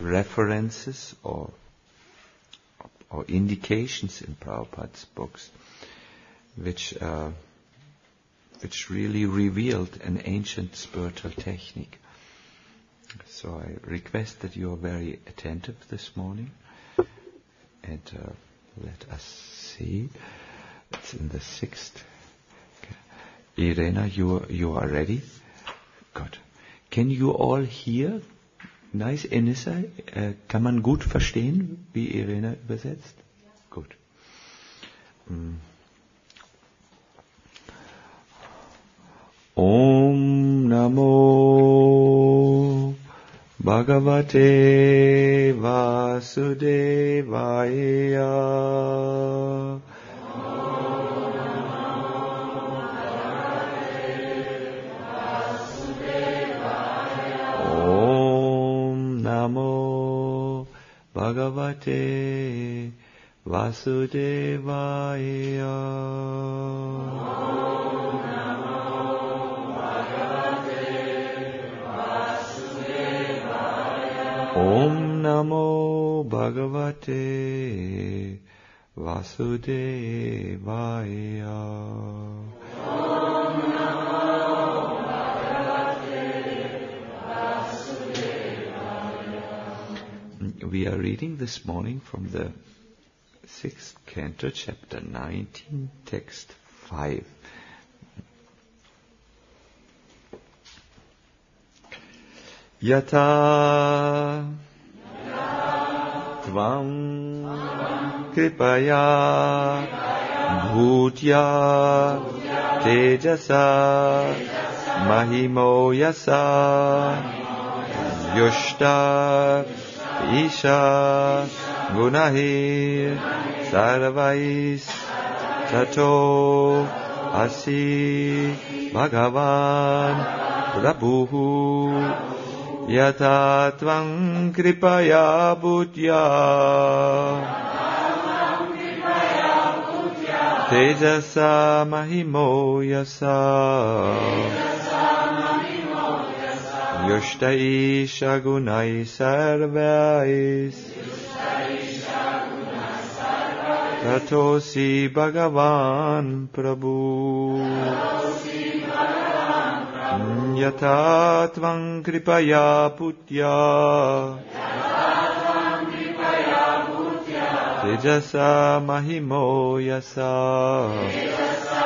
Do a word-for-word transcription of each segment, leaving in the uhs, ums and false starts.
references or or indications in Prabhupada's books which uh, which really revealed an ancient spiritual technique. So I request that you are very attentive this morning, and uh, let us see. It's in the sixth. Okay. Irena, you you are ready? Good. Can you all hear? Nice, Enissa, äh, kann man gut verstehen, wie Irena übersetzt? Ja. Gut. Mm. Om Namo Bhagavate Vasudevaya. Namo Bhagavate Vasudevaya. Om Namo Bhagavate Vasudevaya. We are reading this morning from the sixth canto, chapter nineteen, text five. Yata Tvam Kripaya Bhutya Tejasa Mahimo Yasa Yushta Isha Gunahir Sarvais Tato Asi Bhagavan Prabhu Yata Tvam Kripaya Bhutya Tejasa Mahimo Yasa Yushtai Shagunai Sarvais Tatosi Bhagavan Prabhu Yata Tvam Kripaya Putya Tejasa Mahimo Yasa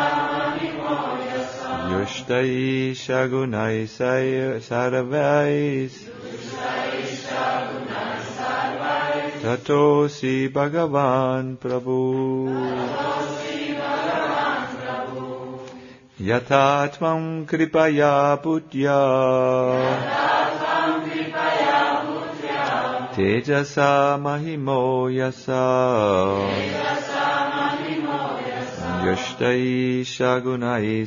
Yushtai Shagunai Sarvais Tatosi Bhagavan Prabhu Yata Tvam Kripaya Putya Tejasa Mahimo Yasa Yushtai Shagunai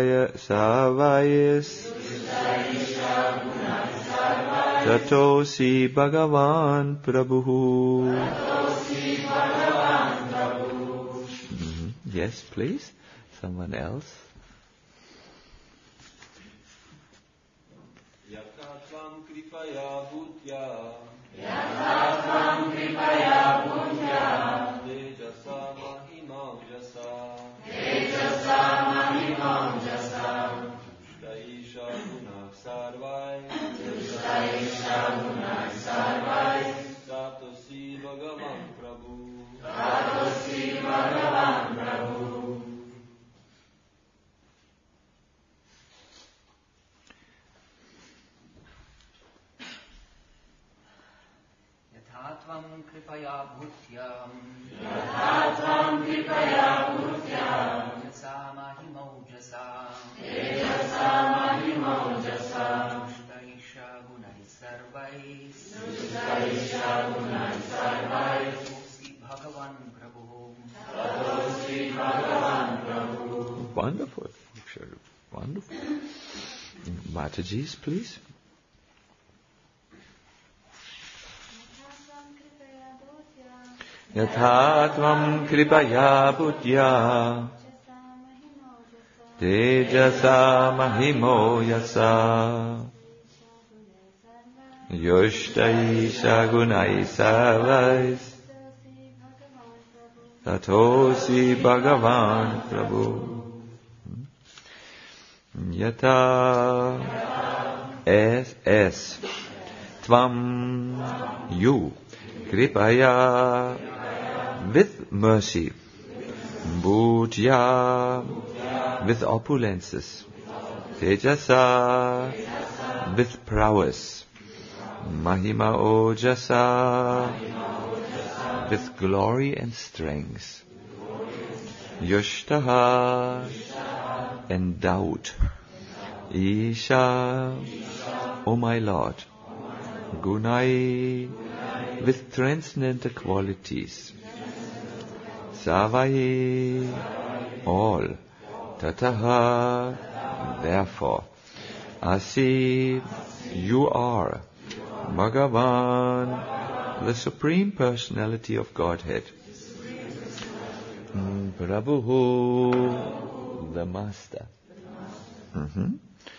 Sarvais Tatosi Bhagavan Prabhu. Mm-hmm. Yes, please. Someone else. Yatatvam Kripaya Bhutya Yatatvam Kripaya Bhutya Tejasa Mahimam Jasa Tejasa Mahimam Jasa Yushtaisha Guna Sarvai Yushtaisha Guna Sarvai Tatosi Bhagavan Prabhu Tatosi Bhagavan Prabhu. Yatatvam Kripaya Bhutya Yatatvam Kripaya Bhutya Tejasa Mahimo Jasa Tejasa Mahimo Jasa Yushtaisha Gunai Sarvais Yushtaisha Gunai Sarvais Tatosi Bhagavan Prabhu Tatosi Bhagavan Prabhu. Wonderful. Wonderful. Mataji's, please. Yatha Tvam Kripaya Bhutya Tejasa Mahimo Yasa Yushtaisha gunai savais. Tatosi Bhagavan Prabhu. Yata es es. Tvam you. Kripaya with mercy. Bhutya with opulences. Tejasa with prowess. Mahima Ojasa with glory and strength. Yushtaha endowed. Isha, O my Lord. Gunai with transcendental qualities. Savai all. Tataha therefore. Asi you are. Bhagavan the Supreme Personality of Godhead. Mm, Prabhu, the Master. Mm-hmm.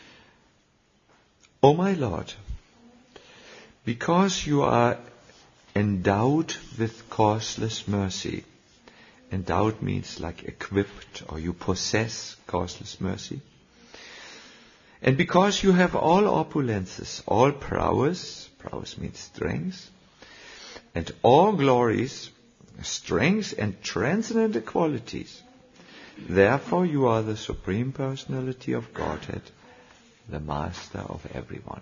O my Lord, because you are endowed with causeless mercy. Endowed means like equipped, or you possess causeless mercy. And because you have all opulences, all prowess, prowess means strength, and all glories, strengths and transcendental qualities. Therefore you are the Supreme Personality of Godhead, the Master of everyone.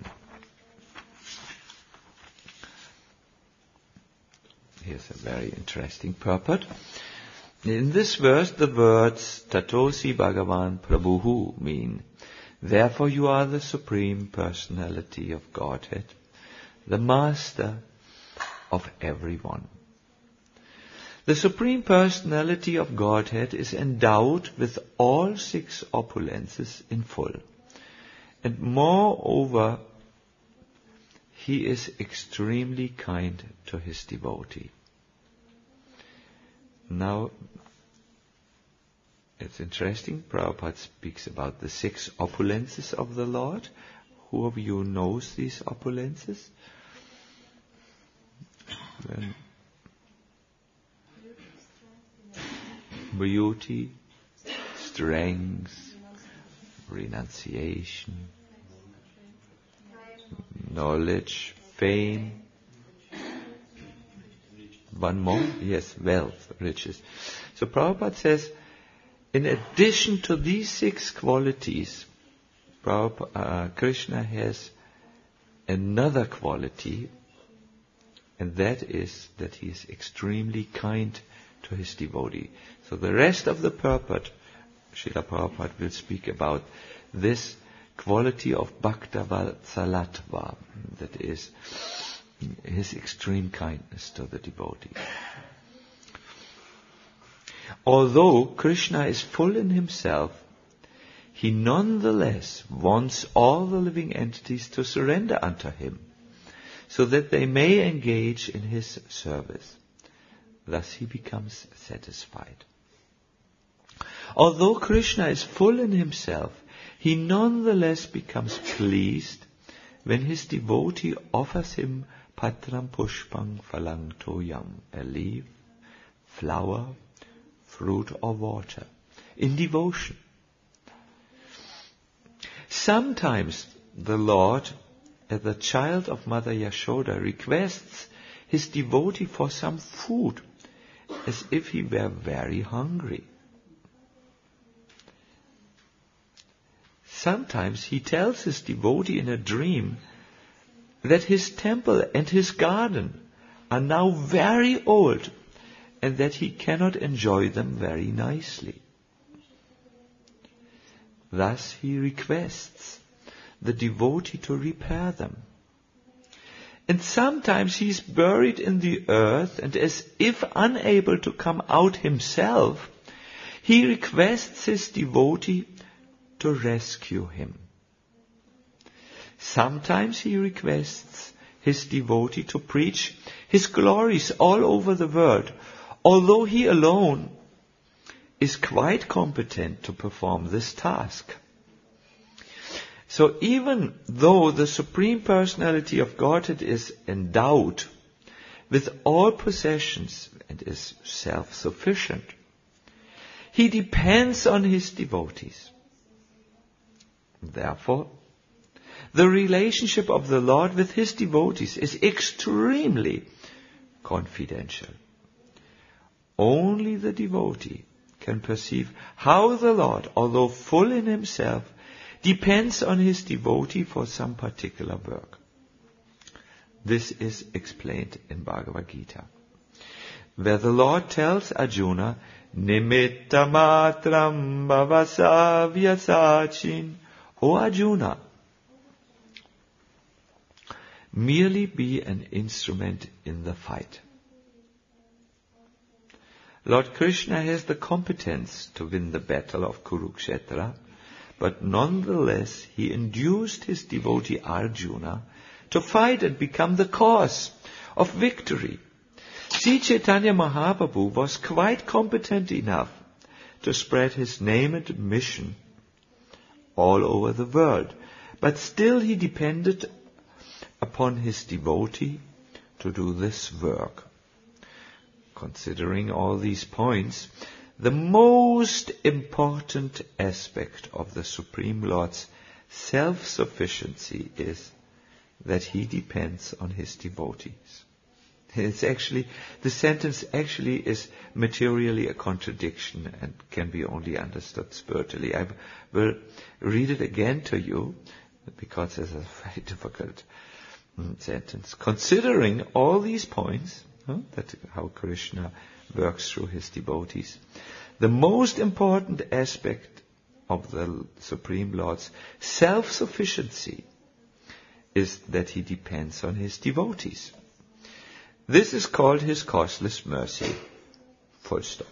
Here's a very interesting purport. In this verse, the words Tatosi Bhagavan Prabhu mean, therefore you are the Supreme Personality of Godhead, the Master of everyone. The Supreme Personality of Godhead is endowed with all six opulences in full. And moreover, he is extremely kind to his devotee. Now, it's interesting, Prabhupada speaks about the six opulences of the Lord. Who of you knows these opulences? Then beauty, strength, renunciation, knowledge, fame. One more? Yes, wealth, riches. So Prabhupada says, in addition to these six qualities, Prabhupada, uh, Krishna has another quality, and that is that he is extremely kind to his devotee. So the rest of the purport, Srila Prabhupada will speak about this quality of Bhakta Vatsalatva, that is his extreme kindness to the devotee. Although Krishna is full in himself, he nonetheless wants all the living entities to surrender unto him, so that they may engage in his service. Thus he becomes satisfied. Although Krishna is full in himself, he nonetheless becomes pleased when his devotee offers him patram pushpang phalang toyam, a leaf, flower, fruit or water, in devotion. Sometimes the Lord, as the child of Mother Yashoda, requests his devotee for some food, as if he were very hungry. Sometimes he tells his devotee in a dream that his temple and his garden are now very old and that he cannot enjoy them very nicely. Thus he requests the devotee to repair them. And sometimes he is buried in the earth, and as if unable to come out himself, he requests his devotee to rescue him. Sometimes he requests his devotee to preach his glories all over the world, although he alone is quite competent to perform this task. So even though the Supreme Personality of Godhead is endowed with all possessions and is self-sufficient, he depends on his devotees. Therefore, the relationship of the Lord with his devotees is extremely confidential. Only the devotee can perceive how the Lord, although full in himself, depends on his devotee for some particular work. This is explained in Bhagavad Gita, where the Lord tells Arjuna, Nimitta matram bhavasa vyasachin. O Arjuna, merely be an instrument in the fight. Lord Krishna has the competence to win the battle of Kurukshetra, but nonetheless he induced his devotee Arjuna to fight and become the cause of victory. Sri Chaitanya Mahaprabhu was quite competent enough to spread his name and mission all over the world, but still he depended upon his devotee to do this work. Considering all these points, the most important aspect of the Supreme Lord's self-sufficiency is that he depends on his devotees. It's actually, the sentence actually is materially a contradiction and can be only understood spiritually. I will read it again to you because it's a very difficult sentence. Considering all these points, huh, that how Krishna works through his devotees, the most important aspect of the Supreme Lord's self-sufficiency is that he depends on his devotees. This is called his causeless mercy. Full stop.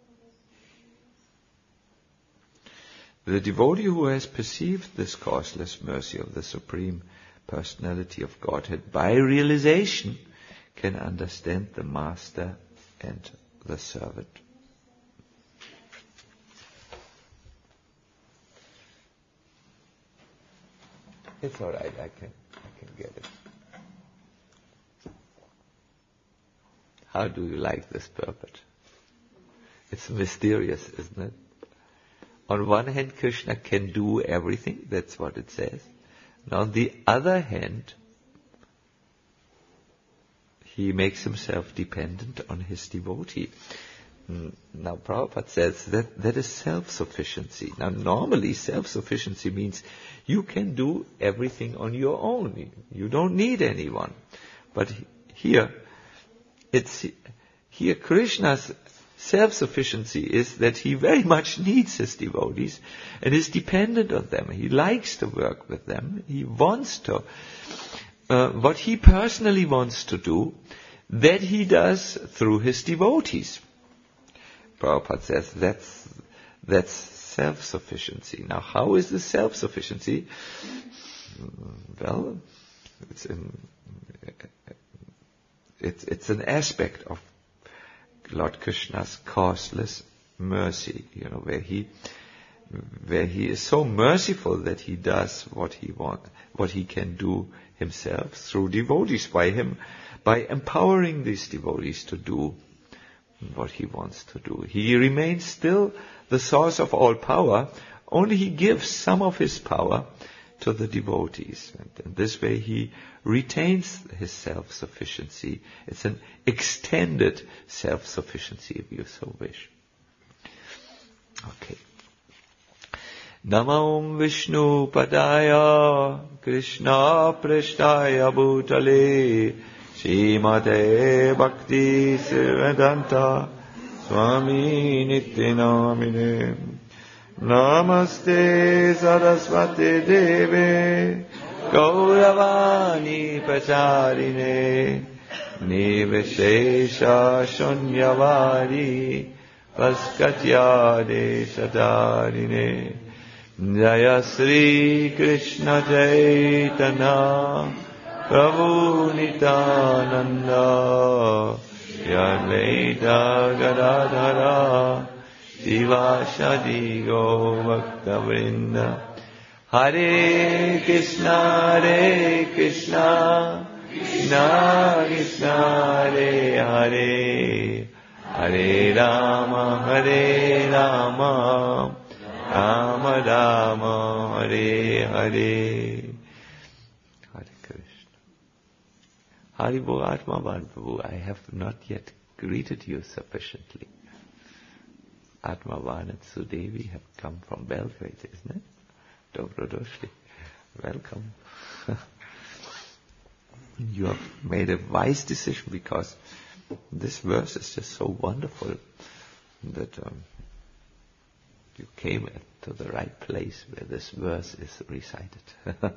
The devotee who has perceived this causeless mercy of the Supreme Personality of Godhead by realization can understand the master and the servant. It's all right, I can, I can get it. How do you like this purport? It's mysterious, isn't it? On one hand, Krishna can do everything, that's what it says. And on the other hand, he makes himself dependent on his devotee. Now, Prabhupada says that that is self-sufficiency. Now, normally self-sufficiency means you can do everything on your own. You don't need anyone. But here, it's here Krishna's self-sufficiency is that he very much needs his devotees and is dependent on them. He likes to work with them. He wants to. Uh, what he personally wants to do, that he does through his devotees. Prabhupada says that's, that's self-sufficiency. Now, how is this self-sufficiency? Well, it's, in, it's, it's an aspect of Lord Krishna's causeless mercy, you know, where he, where he is so merciful that he does what he want, what he can do himself through devotees, by him, by empowering these devotees to do what he wants to do. He remains still the source of all power, only he gives some of his power to the devotees. And in this way he retains his self-sufficiency. It's an extended self-sufficiency, if you so wish. Okay. Namo Vishnu Padaya Krishna Prishtaya Bhutale Srimate Bhakti Siddhanta Swami Nityanamine Namaste Saraswati Deve Gauravani Pacharine Niveshesha Shunyavadi Paskatya Deshadarine Jaya Sri Krishna Chaitanya Prabhu Nityananda Yadvaita Gadadhara Sivasadi Go Bhakta Vrinda Hare Krishna, Hare Krishna, Krishna Krishna, Hare Hare, Hare Rama, Hare Rama, Rama Rama, Hare Hare. Hare Krishna. Haribo Atmavan Prabhu, I have not yet greeted you sufficiently. Atmavan and Sudevi have come from Belgrade, isn't it? Dobrodošli. Welcome. You have made a wise decision because this verse is just so wonderful that um, you came to the right place where this verse is recited.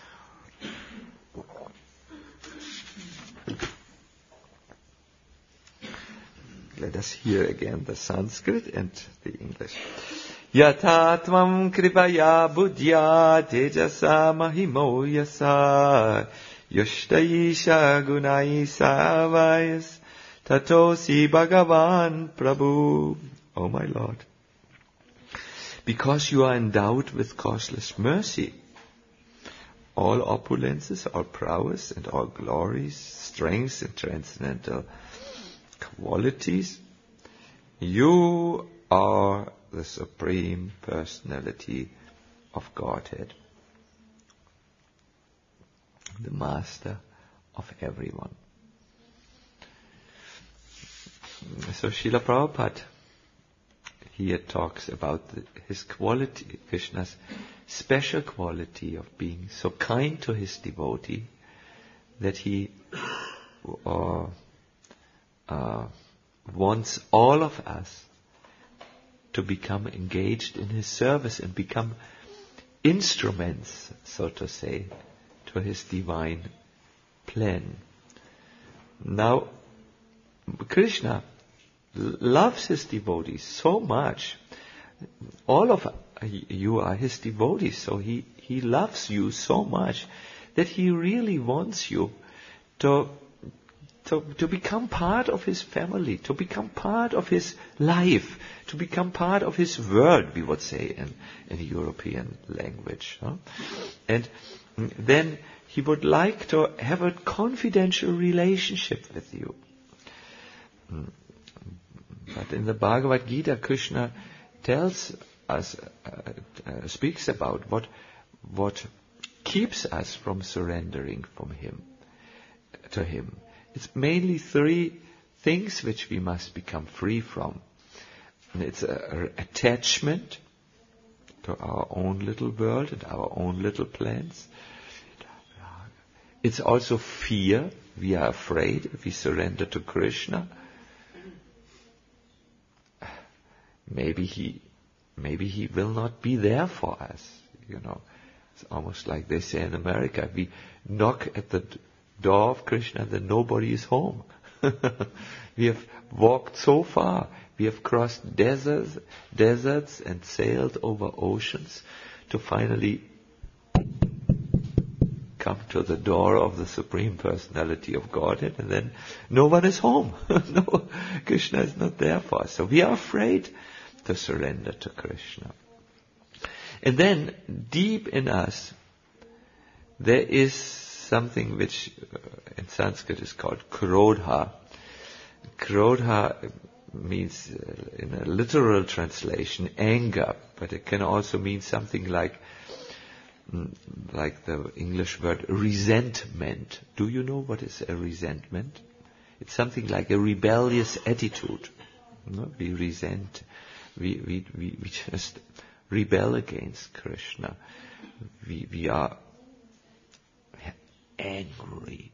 Let us hear again the Sanskrit and the English. Yatatvam kripaya buddhya tejasa mahimo yasa yushtaisha gunai savayas tatosi bhagavan prabhu. O my Lord, because you are endowed with causeless mercy, all opulences, all prowess and all glories, strengths and transcendental qualities, you are the Supreme Personality of Godhead, the Master of everyone. So Srila Prabhupada here talks about the, his quality, Krishna's special quality of being so kind to his devotee that he uh, uh, wants all of us to become engaged in his service and become instruments, so to say, to his divine plan. Now, Krishna loves his devotees so much. All of you are his devotees, so he, he loves you so much that he really wants you to To, to become part of his family, to become part of his life, to become part of his world, we would say in, in European language. Huh? And then he would like to have a confidential relationship with you. But in the Bhagavad Gita, Krishna tells us, uh, uh, speaks about what, what keeps us from surrendering from him, to him. It's mainly three things which we must become free from. And it's a, a attachment to our own little world and our own little plans. It's also fear. We are afraid if we surrender to Krishna. Maybe he, maybe he will not be there for us. You know, it's almost like they say in America: we knock at the door of Krishna, then nobody is home. We have walked so far. We have crossed deserts, deserts and sailed over oceans to finally come to the door of the Supreme Personality of Godhead, and then no one is home. No, Krishna is not there for us. So we are afraid to surrender to Krishna. And then deep in us, there is something which uh, in Sanskrit is called krodha. Krodha means, uh, in a literal translation, anger, but it can also mean something like mm, like the English word resentment. Do you know what is a resentment? It's something like a rebellious attitude. No? We resent, we, we, we, we just rebel against Krishna. We, we are angry.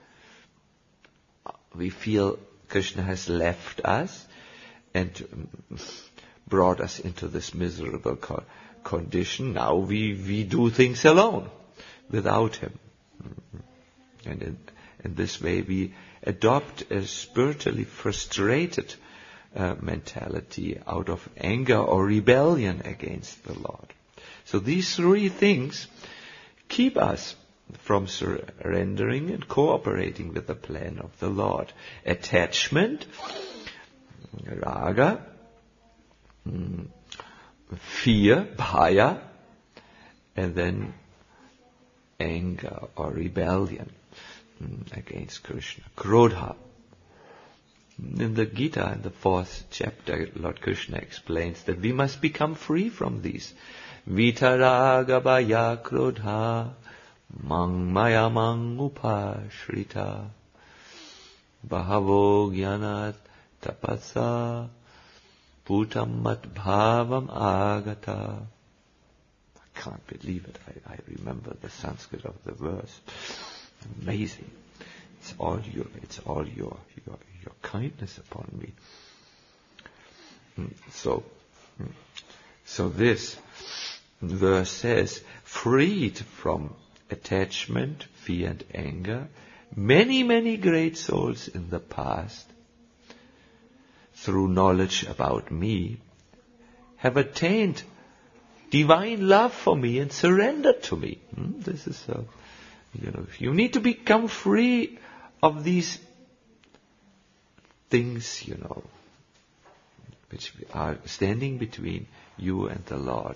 We feel Krishna has left us and brought us into this miserable co- condition. Now we, we do things alone without him. And in, in this way we adopt a spiritually frustrated uh, mentality out of anger or rebellion against the Lord. So these three things keep us from surrendering and cooperating with the plan of the Lord. Attachment, raga, fear, bhaya, and then anger or rebellion mm, against Krishna. Krodha. In the Gita, in the fourth chapter, Lord Krishna explains that we must become free from these. Vitaraga bhaya krodha mang maya mang upashrita bahavo jnanat tapasa putam mat bhavam agata. I can't believe it. I, I remember the Sanskrit of the verse. Amazing. It's all your, it's all your, your, your kindness upon me. So, so this verse says, freed from attachment, fear and anger, many, many great souls in the past, through knowledge about me, have attained divine love for me and surrendered to me. Hmm? This is a, you know, you need to become free of these things, you know, which are standing between you and the Lord.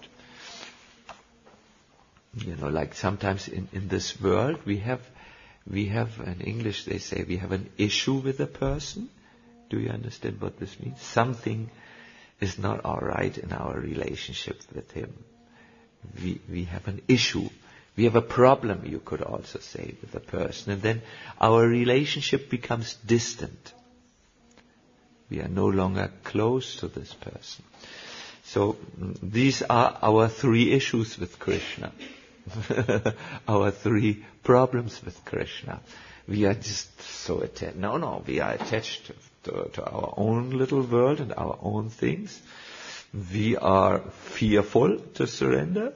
You know, like sometimes in, in this world we have, we have, in English they say we have an issue with a person. Do you understand what this means? Something is not all right in our relationship with him. We, we have an issue. We have a problem, you could also say, with a person. And then our relationship becomes distant. We are no longer close to this person. So these are our three issues with Krishna. Our three problems with Krishna. We are just so attached. No, no, we are attached to, to, to our own little world and our own things. We are fearful to surrender.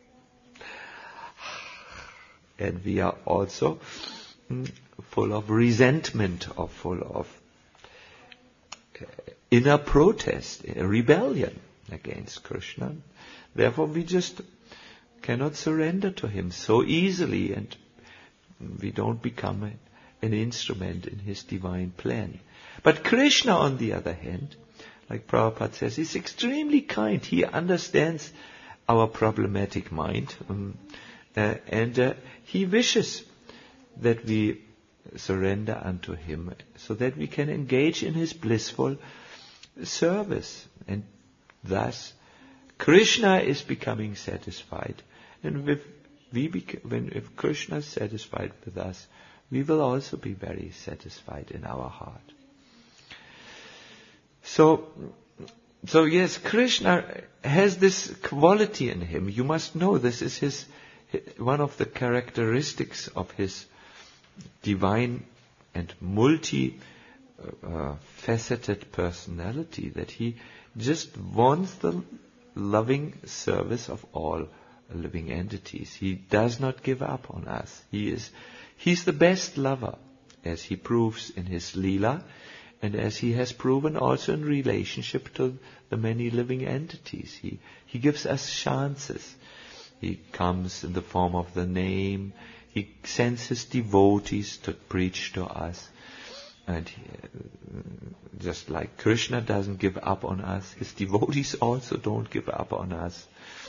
And we are also mm, full of resentment or full of uh, inner protest, uh, rebellion against Krishna. Therefore we just cannot surrender to him so easily, and we don't become a, an instrument in his divine plan. But Krishna, on the other hand, like Prabhupada says, is extremely kind. He understands our problematic mind, um, uh, and uh, he wishes that we surrender unto him so that we can engage in his blissful service. And thus, Krishna is becoming satisfied. And if, we bec- when, if Krishna is satisfied with us, we will also be very satisfied in our heart. So, so yes, Krishna has this quality in him. You must know this is his, one of the characteristics of his divine and multi uh, faceted personality, that he just wants the loving service of all living entities. He does not give up on us. He is, he's the best lover, as he proves in his Leela, and as he has proven also in relationship to the many living entities. He, he gives us chances. He comes in the form of the name. He sends his devotees to preach to us. And he, just like Krishna doesn't give up on us, his devotees also don't give up on us.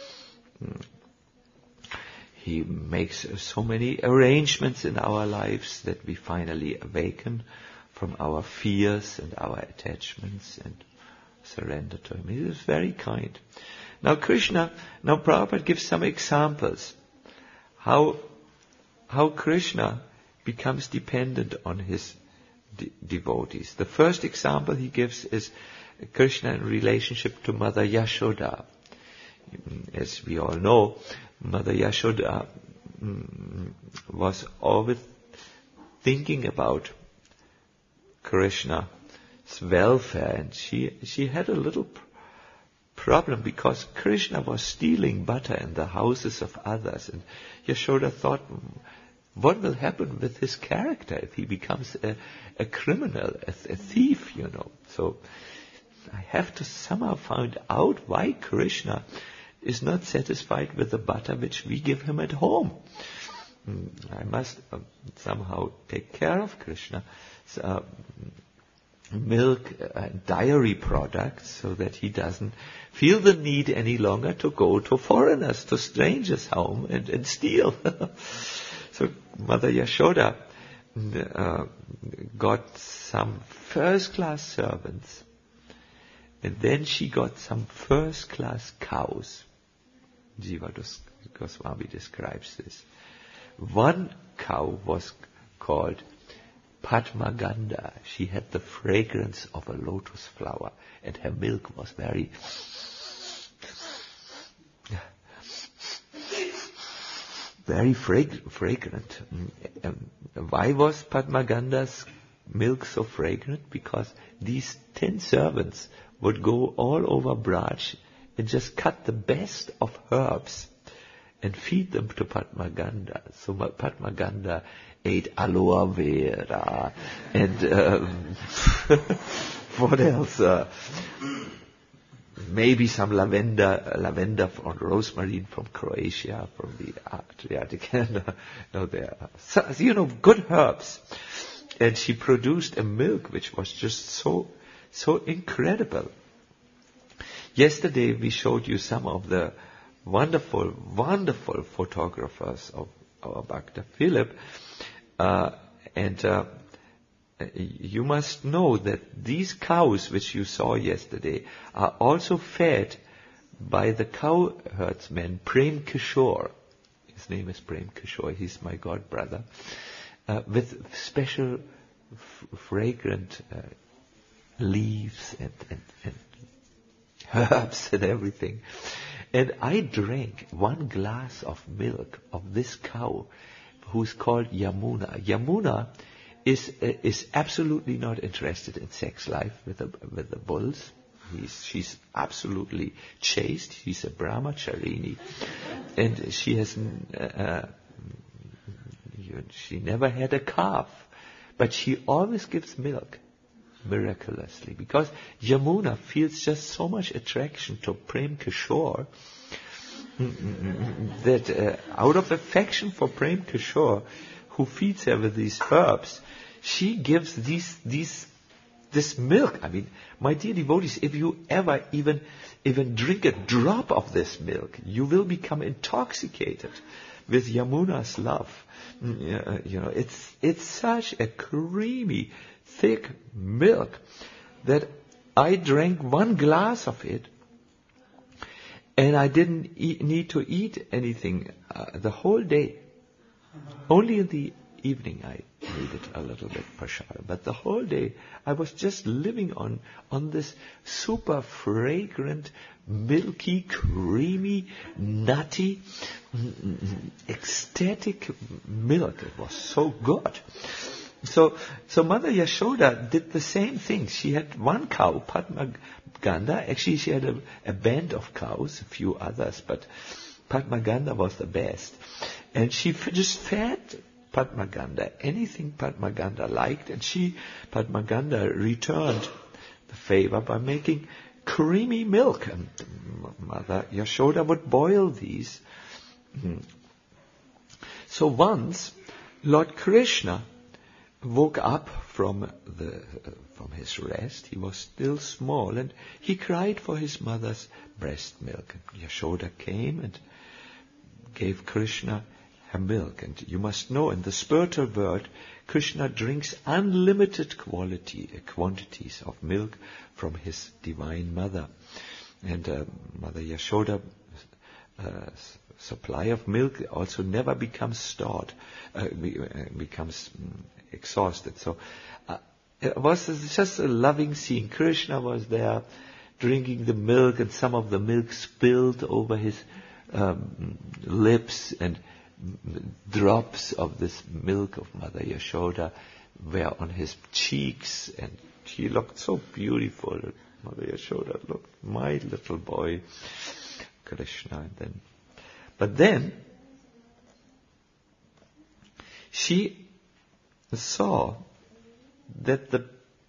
He makes so many arrangements in our lives that we finally awaken from our fears and our attachments and surrender to him. He is very kind. Now Krishna, now Prabhupada gives some examples how how Krishna becomes dependent on his de- devotees. The first example he gives is Krishna in relationship to Mother Yashoda. As we all know, Mother Yashoda mm, was always thinking about Krishna's welfare, and she she had a little pr- problem because Krishna was stealing butter in the houses of others, and Yashoda thought, what will happen with his character if he becomes a, a criminal, a, a thief, you know? So I have to somehow find out why Krishna is not satisfied with the butter which we give him at home. I must uh, somehow take care of Krishna. So, uh, milk uh, dairy products so that he doesn't feel the need any longer to go to foreigners, to strangers' home and, and steal. So Mother Yashoda uh, got some first-class servants, and then she got some first-class cows. Jiva Goswami describes this. One cow was called Padmaganda. She had the fragrance of a lotus flower, and her milk was very very frag- fragrant. Um, why was Padmaganda's milk so fragrant? Because these ten servants would go all over Braj and just cut the best of herbs and feed them to Padmaganda. So Padmaganda ate aloe vera and um, what else? Uh, maybe some lavender, lavender or rosemary from Croatia, from the Adriatic. And, uh, no, there, so, you know, good herbs. And she produced a milk which was just so, so incredible. Yesterday we showed you some of the wonderful, wonderful photographers of our Bhakta Philip. Uh, and uh, you must know that these cows which you saw yesterday are also fed by the cow herdsman Prem Kishore. His name is Prem Kishore. He's my god brother. Uh, with special f- fragrant uh, leaves and, and, and herbs and everything. And I drank one glass of milk of this cow who's called Yamuna. Yamuna is uh, is absolutely not interested in sex life with the, with the bulls. He's, she's absolutely chaste. She's a brahmacharini. And she has, uh, she never had a calf. But she always gives milk, miraculously. Because Yamuna feels just so much attraction to Prem Kishore that uh, out of affection for Prem Kishore, who feeds her with these herbs, she gives these these this milk. I mean, my dear devotees, if you ever even even drink a drop of this milk, you will become intoxicated with Yamuna's love. You know, it's it's such a creamy, thick milk that I drank one glass of it, and I didn't eat, need to eat anything uh, the whole day. Only in the evening I needed a little bit prasad, but the whole day I was just living on on this super fragrant, milky, creamy, nutty, ecstatic milk. It was so good. So, so Mother Yashoda did the same thing. She had one cow, Padmaganda. Actually, she had a, a band of cows, a few others, but Padmaganda was the best. And she f- just fed Padmaganda anything Padmaganda liked, and she, Padmaganda, returned the favor by making creamy milk. And Mother Yashoda would boil these. So once, Lord Krishna woke up from the uh, from his rest. He was still small, and he cried for his mother's breast milk. And Yashoda came and gave Krishna her milk. And you must know, in the spiritual world, Krishna drinks unlimited quality uh, quantities of milk from his divine mother. And uh, Mother Yashoda uh, supply of milk also never becomes stored, uh, be, uh, becomes um, exhausted. So uh, it was just a loving scene. Krishna was there drinking the milk, and some of the milk spilled over his um, lips, and drops of this milk of Mother Yashoda were on his cheeks, and he looked so beautiful. Mother Yashoda looked, my little boy, Krishna. And then, but then she saw that the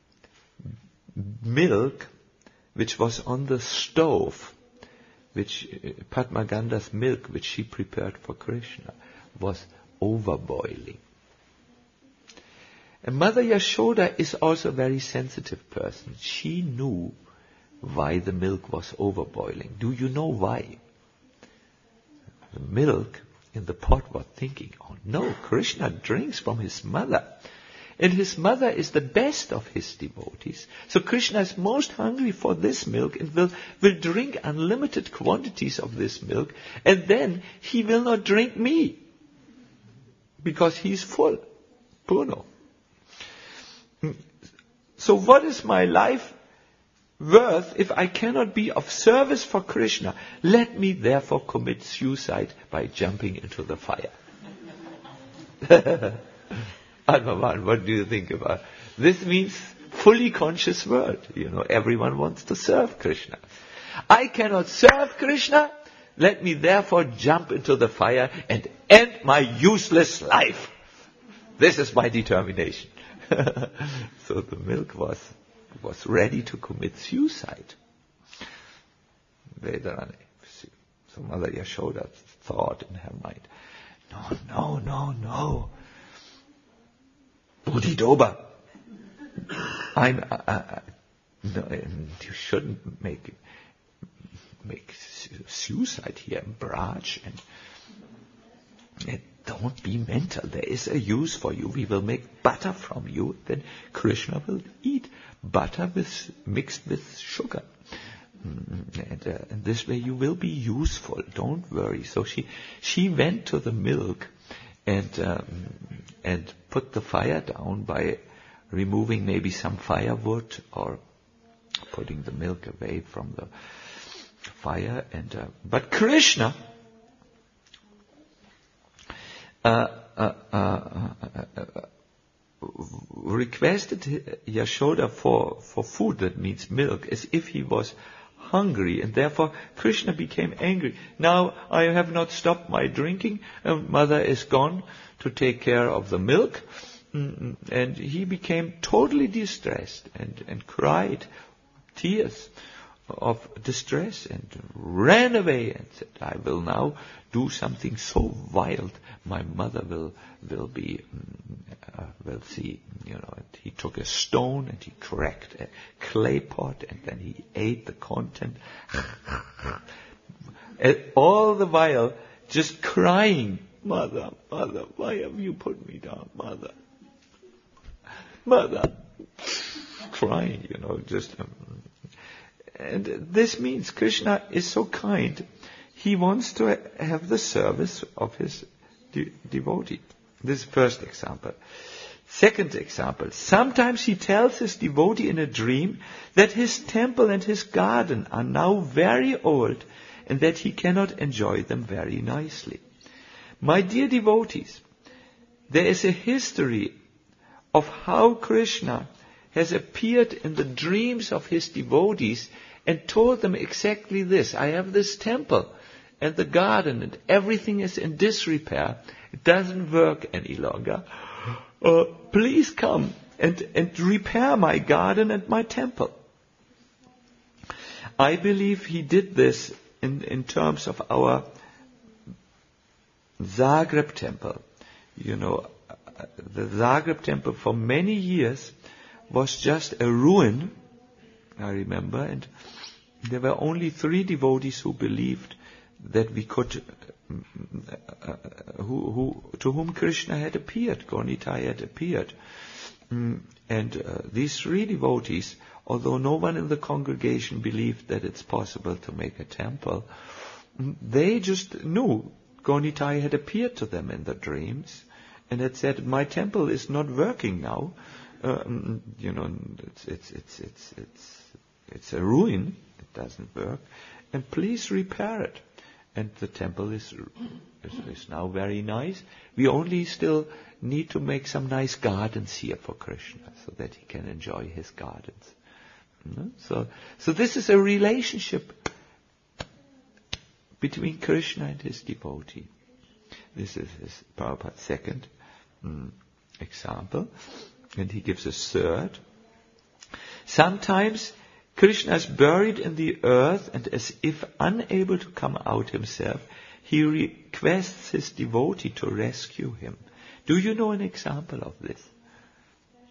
milk which was on the stove, which uh, Padmaganda's milk, which she prepared for Krishna, was overboiling. And Mother Yashoda is also a very sensitive person. She knew why the milk was overboiling. Do you know why? The milk in the pot was thinking, oh no, Krishna drinks from his mother. And his mother is the best of his devotees. So Krishna is most hungry for this milk and will, will drink unlimited quantities of this milk. And then he will not drink me. Because he is full. Purno. So what is my life worth if I cannot be of service for Krishna? Let me therefore commit suicide by jumping into the fire. Atmavan, what do you think about it? This means fully conscious world. You know, everyone wants to serve Krishna. I cannot serve Krishna. Let me therefore jump into the fire and end my useless life. This is my determination. So the milk was was ready to commit suicide. Vedarani. So Mother Yashoda thought in her mind, no, no, no, no. Bodhidharma, I'm, uh, uh, no, you shouldn't make, make suicide here in Braj, and, and don't be mental. There is a use for you. We will make butter from you. Then Krishna will eat butter with, mixed with sugar. And, uh, and this way you will be useful. Don't worry. So she, she went to the milk and, um, and put the fire down by removing maybe some firewood or putting the milk away from the fire. And, uh, but Krishna, Uh, uh, uh, uh, uh, requested Yashoda for, for food, that means milk, as if he was hungry, and therefore Krishna became angry. Now I have not stopped my drinking, and mother is gone to take care of the milk, and he became totally distressed and, and cried tears of distress and ran away and said, I will now do something so wild, my mother will will be uh, will see. You know, and he took a stone and he cracked a clay pot and then he ate the content. And all the while, just crying, mother, mother, why have you put me down, mother, mother, crying, you know, just. Um, And this means Krishna is so kind. He wants to have the service of his de- devotee. This is the first example. Second example. Sometimes he tells his devotee in a dream that his temple and his garden are now very old and that he cannot enjoy them very nicely. My dear devotees, there is a history of how Krishna has appeared in the dreams of his devotees and told them exactly this. I have this temple and the garden and everything is in disrepair. It doesn't work any longer. Uh, please come and, and repair my garden and my temple. I believe he did this in, in terms of our Zagreb temple. You know, the Zagreb temple for many years was just a ruin, I remember, and there were only three devotees who believed that we could, uh, uh, who, who, to whom Krishna had appeared, Gaunitai had appeared. Mm, and uh, these three devotees, although no one in the congregation believed that it's possible to make a temple, mm, they just knew Gaunitai had appeared to them in the dreams and had said, my temple is not working now. Uh, you know, it's, it's, it's, it's, it's, it's a ruin. It doesn't work. And please repair it. And the temple is, is, is now very nice. We only still need to make some nice gardens here for Krishna so that he can enjoy his gardens. Mm-hmm. So, so this is a relationship between Krishna and his devotee. This is his Prabhupada's second mm, example. And he gives a third. Sometimes Krishna is buried in the earth and as if unable to come out himself, he requests his devotee to rescue him. Do you know an example of this?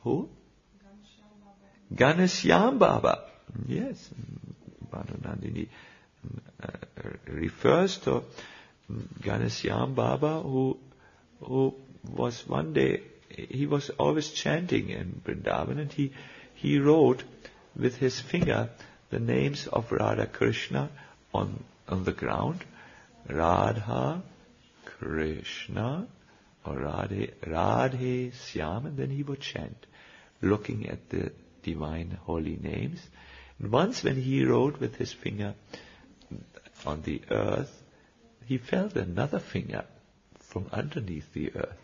Who? Ghanshyam Baba. Yes. Madhunandini uh, refers to Ghanshyam Baba, who who was one day, he was always chanting in Vrindavan, and he, he wrote with his finger the names of Radha Krishna on, on the ground. Radha Krishna, or Radhe, Radhe Syam, and then he would chant, looking at the divine holy names. And once when he wrote with his finger on the earth, he felt another finger from underneath the earth.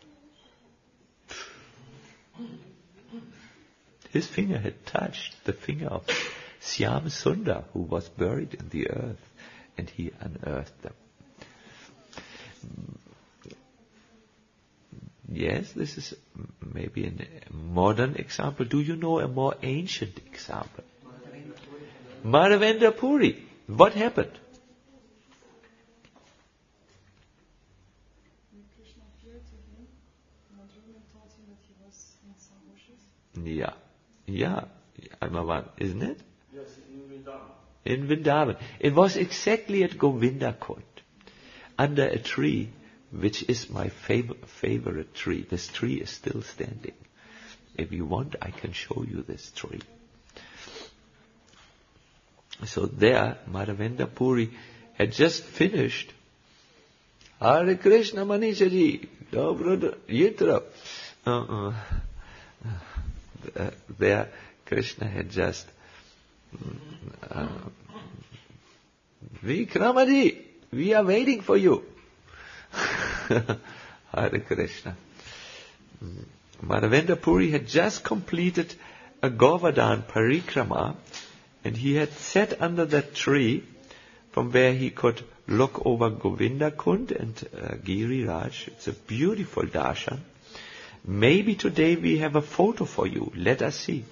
His finger had touched the finger of Syam Sundar, who was buried in the earth, and he unearthed them. Yes, this is maybe a modern example. Do you know a more ancient example? Madhavendra Puri. What happened? Krishna appeared to him in a dream and told him that he was in some bushes. Yeah, yeah, Amavan, isn't it? Yes, in Vrindavan. In Vrindavan. It was exactly at Govinda Kund, under a tree, which is my fav- favorite tree. This tree is still standing. If you want, I can show you this tree. So there, Madhavendra Puri had just finished Hare Krishna Manishaji, Dobro Yitra. Uh-uh. Uh, there, Krishna had just uh, Vikramaji, we are waiting for you. Hare Krishna. Madhavendra Puri had just completed a Govardhan Parikrama, and he had sat under that tree from where he could look over Govinda Kund and uh, Giri Raj. It's a beautiful darshan. Maybe today we have a photo for you. Let us see.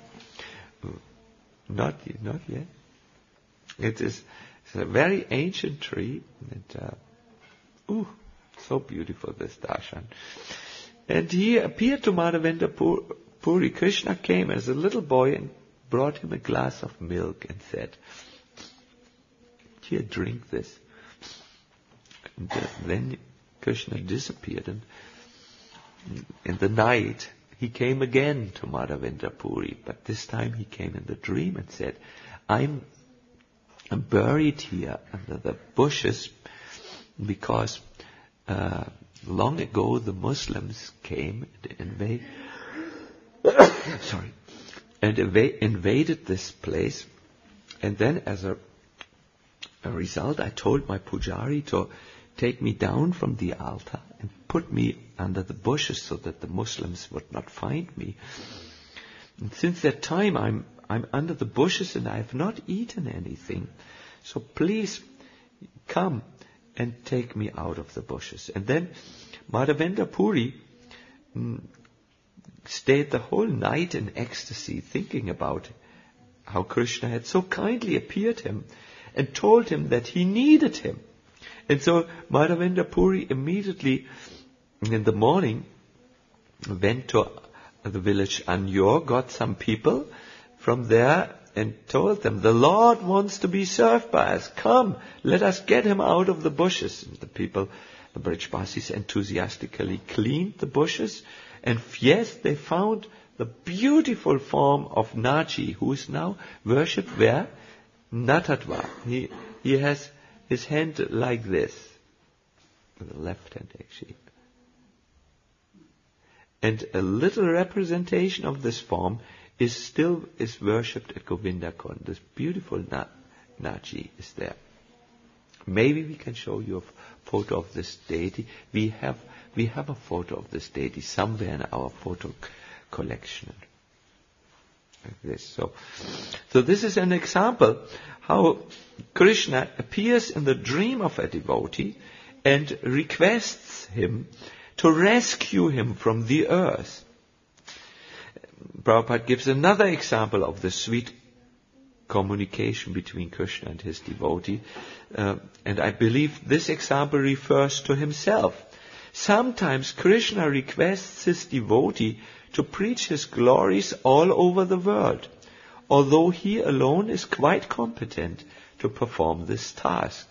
Not, not yet. It is it's a very ancient tree. And, uh, ooh, so beautiful, this darshan. And he appeared to Madhavendra Puri. Krishna came as a little boy and brought him a glass of milk and said, "Here, drink this." And uh, then Krishna disappeared, and in the night he came again to Madhavendra Puri, but this time he came in the dream and said, I'm, I'm buried here under the bushes because uh, long ago the Muslims came and invaded sorry and inv- invaded this place, and then as a, a result I told my pujari to take me down from the altar and put me under the bushes so that the Muslims would not find me. And since that time I'm I'm under the bushes and I have not eaten anything. So please come and take me out of the bushes. And then Madhavendra Puri mm, stayed the whole night in ecstasy, thinking about how Krishna had so kindly appeared him and told him that he needed him. And so Madhavendra Puri immediately in the morning went to the village Anyor, got some people from there and told them, the Lord wants to be served by us. Come, let us get him out of the bushes. And the people, the Brajbasis, enthusiastically cleaned the bushes. And yes, they found the beautiful form of Naji, who is now worshipped where? Natadva. He, he has his hand like this. The left hand actually. And a little representation of this form is still is worshipped at Govinda Kund. This beautiful na- Naji is there. Maybe we can show you a photo of this deity. We have we have a photo of this deity somewhere in our photo collection. Like this. So, so this is an example how Krishna appears in the dream of a devotee and requests him to rescue him from the earth. Prabhupada gives another example of the sweet communication between Krishna and his devotee. Uh, and I believe this example refers to himself. Sometimes Krishna requests his devotee to preach his glories all over the world, although he alone is quite competent to perform this task.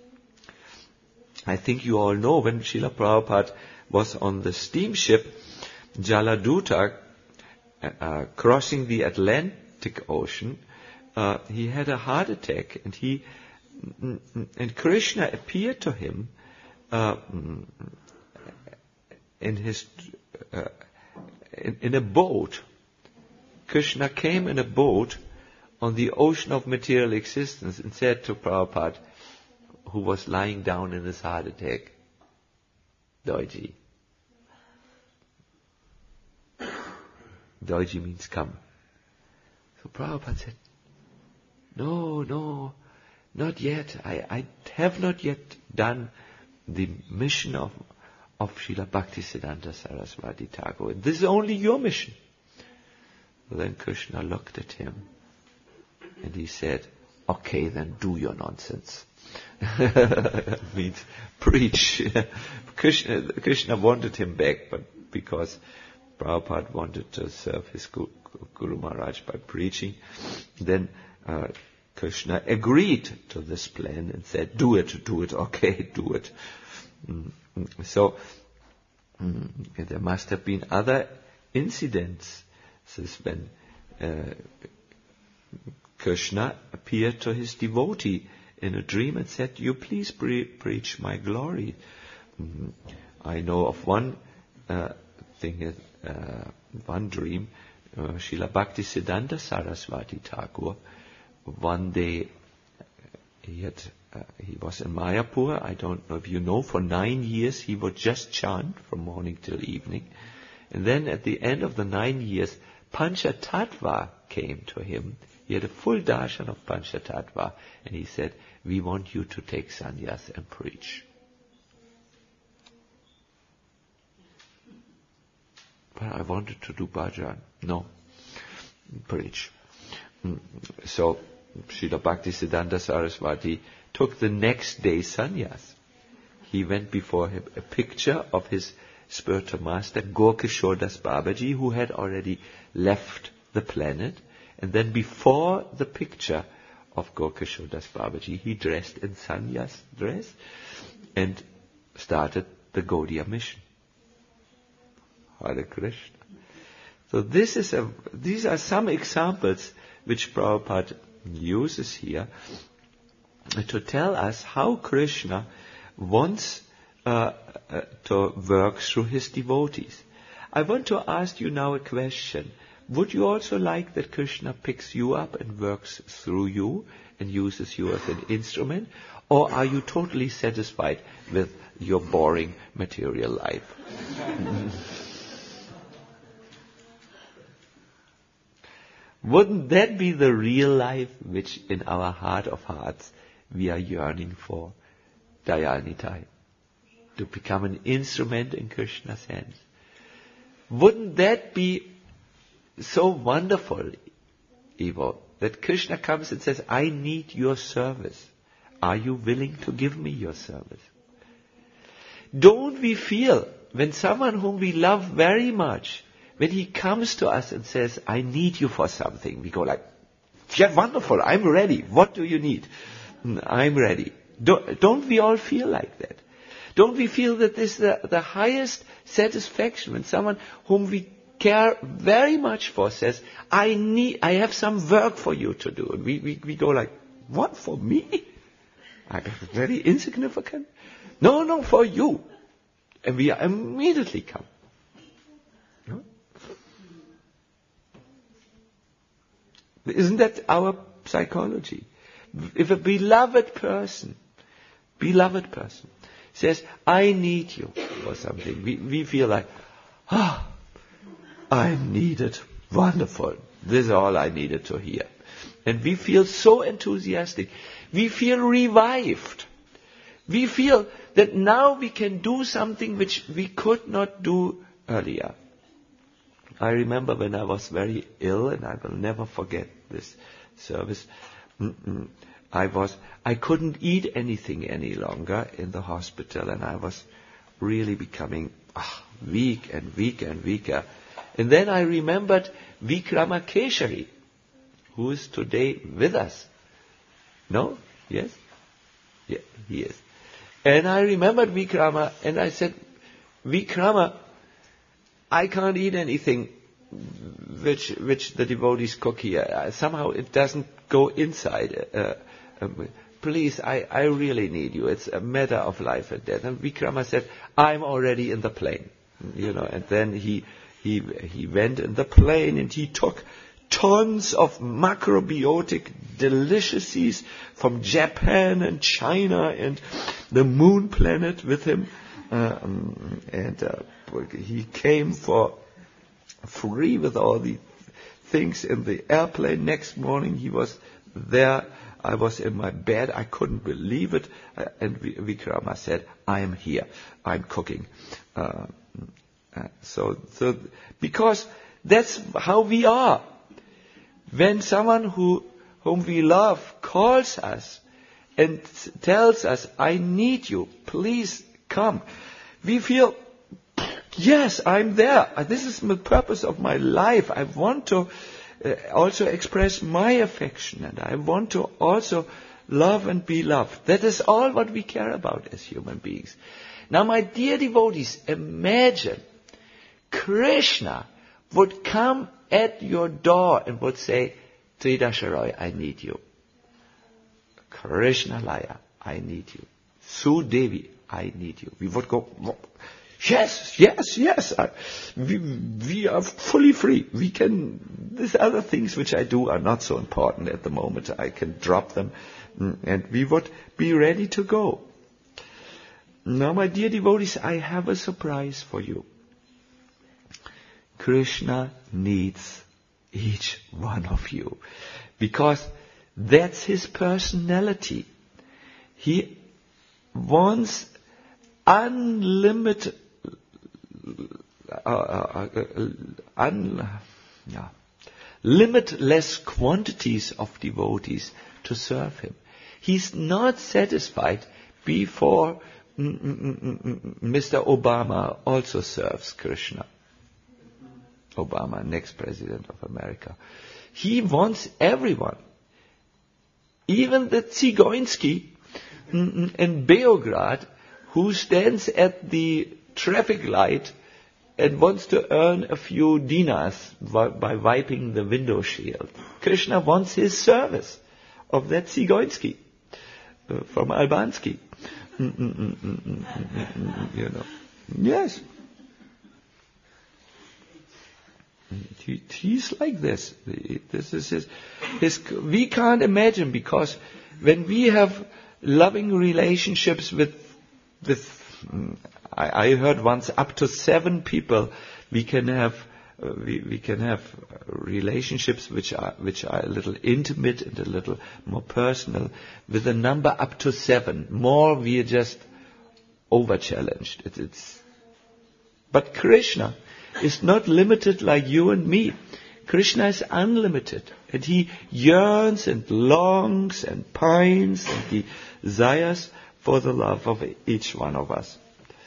I think you all know when Srila Prabhupada was on the steamship Jaladuta, uh, crossing the Atlantic Ocean, uh, he had a heart attack, and he and Krishna appeared to him uh, in his uh, in, in a boat. Krishna came in a boat on the ocean of material existence and said to Prabhupada, who was lying down in his heart attack, Doiji. Doiji means come. So Prabhupada said, no, no, not yet. I, I have not yet done the mission of, of Srila Bhaktisiddhanta Saraswati Thakur. This is only your mission. So then Krishna looked at him and he said, okay, then do your nonsense. Means preach. Krishna, Krishna wanted him back, but because Prabhupada wanted to serve his Guru Maharaj by preaching, then uh, Krishna agreed to this plan and said, do it, do it, okay, do it. Mm. So mm, there must have been other incidents since when uh, Krishna appeared to his devotee in a dream and said, you please pre- preach my glory. Mm. I know of one uh, thing, uh, one dream, uh, Srila Bhaktisiddhanta Saraswati Thakur, one day he had, uh, he was in Mayapur. I don't know if you know, for nine years he would just chant from morning till evening. And then at the end of the nine years, Panchatattva came to him. He had a full darshan of Panchatattva, and he said, we want you to take sannyas and preach. But I wanted to do bhajan. No. Preach. So, Srila Bhaktisiddhanta Saraswati took the next day sannyas. He went before him a picture of his spiritual master, Gaurkishore Das Babaji, who had already left the planet. And then before the picture of Gaurkishore Das Babaji, he dressed in sannyas dress and started the Gaudiya mission. Hare Krishna. So this is a, these are some examples which Prabhupada uses here to tell us how Krishna wants uh, uh, to work through his devotees. I want to ask you now a question. Would you also like that Krishna picks you up and works through you and uses you as an instrument? Or are you totally satisfied with your boring material life? Wouldn't that be the real life which in our heart of hearts we are yearning for? Dayal Nitai. To become an instrument in Krishna's hands. Wouldn't that be so wonderful, Evo, that Krishna comes and says, I need your service. Are you willing to give me your service? Don't we feel when someone whom we love very much, when he comes to us and says, I need you for something, we go like, yeah, wonderful, I'm ready. What do you need? I'm ready. Don't, don't we all feel like that? Don't we feel that this is the, the highest satisfaction when someone whom we care very much for says, I need, I have some work for you to do. And we, we, we go like, what, for me? I'm very insignificant. No, no, for you. And we immediately come. No? Isn't that our psychology? If a beloved person, beloved person, says, I need you for something, we, we feel like, ah, I'm needed. Wonderful. This is all I needed to hear. And we feel so enthusiastic. We feel revived. We feel that now we can do something which we could not do earlier. I remember when I was very ill, and I will never forget this service. Mm-mm. I was, I couldn't eat anything any longer in the hospital, and I was really becoming ah, weak and weaker and weaker. And then I remembered Vikramakeshari, who is today with us. No? Yes? Yeah, he is. And I remembered Vikrama, and I said, Vikrama, I can't eat anything which which the devotees cook here. Uh, somehow it doesn't go inside. Uh, um, please, I, I really need you. It's a matter of life and death. And Vikrama said, I'm already in the plane. You know, and then he he he went in the plane and he took tons of macrobiotic deliciousies from Japan and China and the moon planet with him. Uh, um, and uh, he came for free with all the things in the airplane. Next morning he was there. I was in my bed. I couldn't believe it. Uh, and Vikrama said, I am here. I'm cooking. Uh, uh, so, so, because that's how we are. When someone who, whom we love calls us and tells us, I need you, please come, we feel, yes, I'm there. This is the purpose of my life. I want to uh, also express my affection, and I want to also love and be loved. That is all what we care about as human beings. Now, my dear devotees, imagine Krishna would come at your door and would say, Tridasharoy, I need you. Krishna Laya, I need you. Sudevi, I need you. We would go, yes, yes, yes. I, we, we are fully free. We can, these other things which I do are not so important at the moment. I can drop them. And we would be ready to go. Now, my dear devotees, I have a surprise for you. Krishna needs each one of you, because that's his personality. He wants unlimited, uh, uh, uh, un, yeah, limitless quantities of devotees to serve him. He's not satisfied before mm, mm, mm, mm, Mister Obama also serves Krishna. Obama, next president of America. He wants everyone. Even the Tsigoinsky in Beograd, who stands at the traffic light and wants to earn a few dinars by, by wiping the window shield. Krishna wants his service of that Tsigoinsky uh, from Albansky. You know. Yes. He, he's like this. This is his, his. We can't imagine, because when we have loving relationships with, with, I, I heard once up to seven people, we can have, uh, we, we can have relationships which are which are a little intimate and a little more personal. With a number up to seven, more we are just over challenged. It, it's, but Krishna is not limited like you and me. Krishna is unlimited, and he yearns and longs and pines and he desires for the love of each one of us.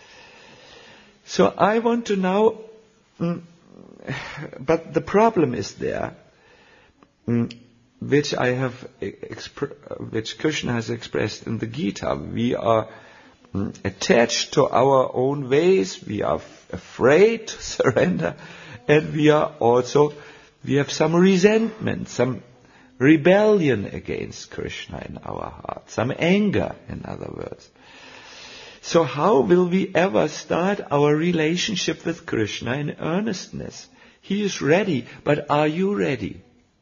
So I want to now, mm, but the problem is there, mm, which I have, expr- which Krishna has expressed in the Gita. We are mm, attached to our own ways. We are afraid to surrender, and we are also, we have some resentment, some rebellion against Krishna in our heart, some anger, in other words. So how will we ever start our relationship with Krishna in earnestness? He is ready, but are you ready?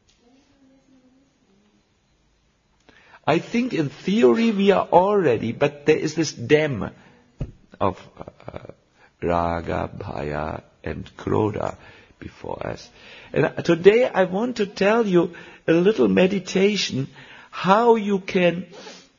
I think in theory we are all ready, but there is this dam of uh, Raga, Bhaya, and Krodha before us. And today I want to tell you a little meditation how you can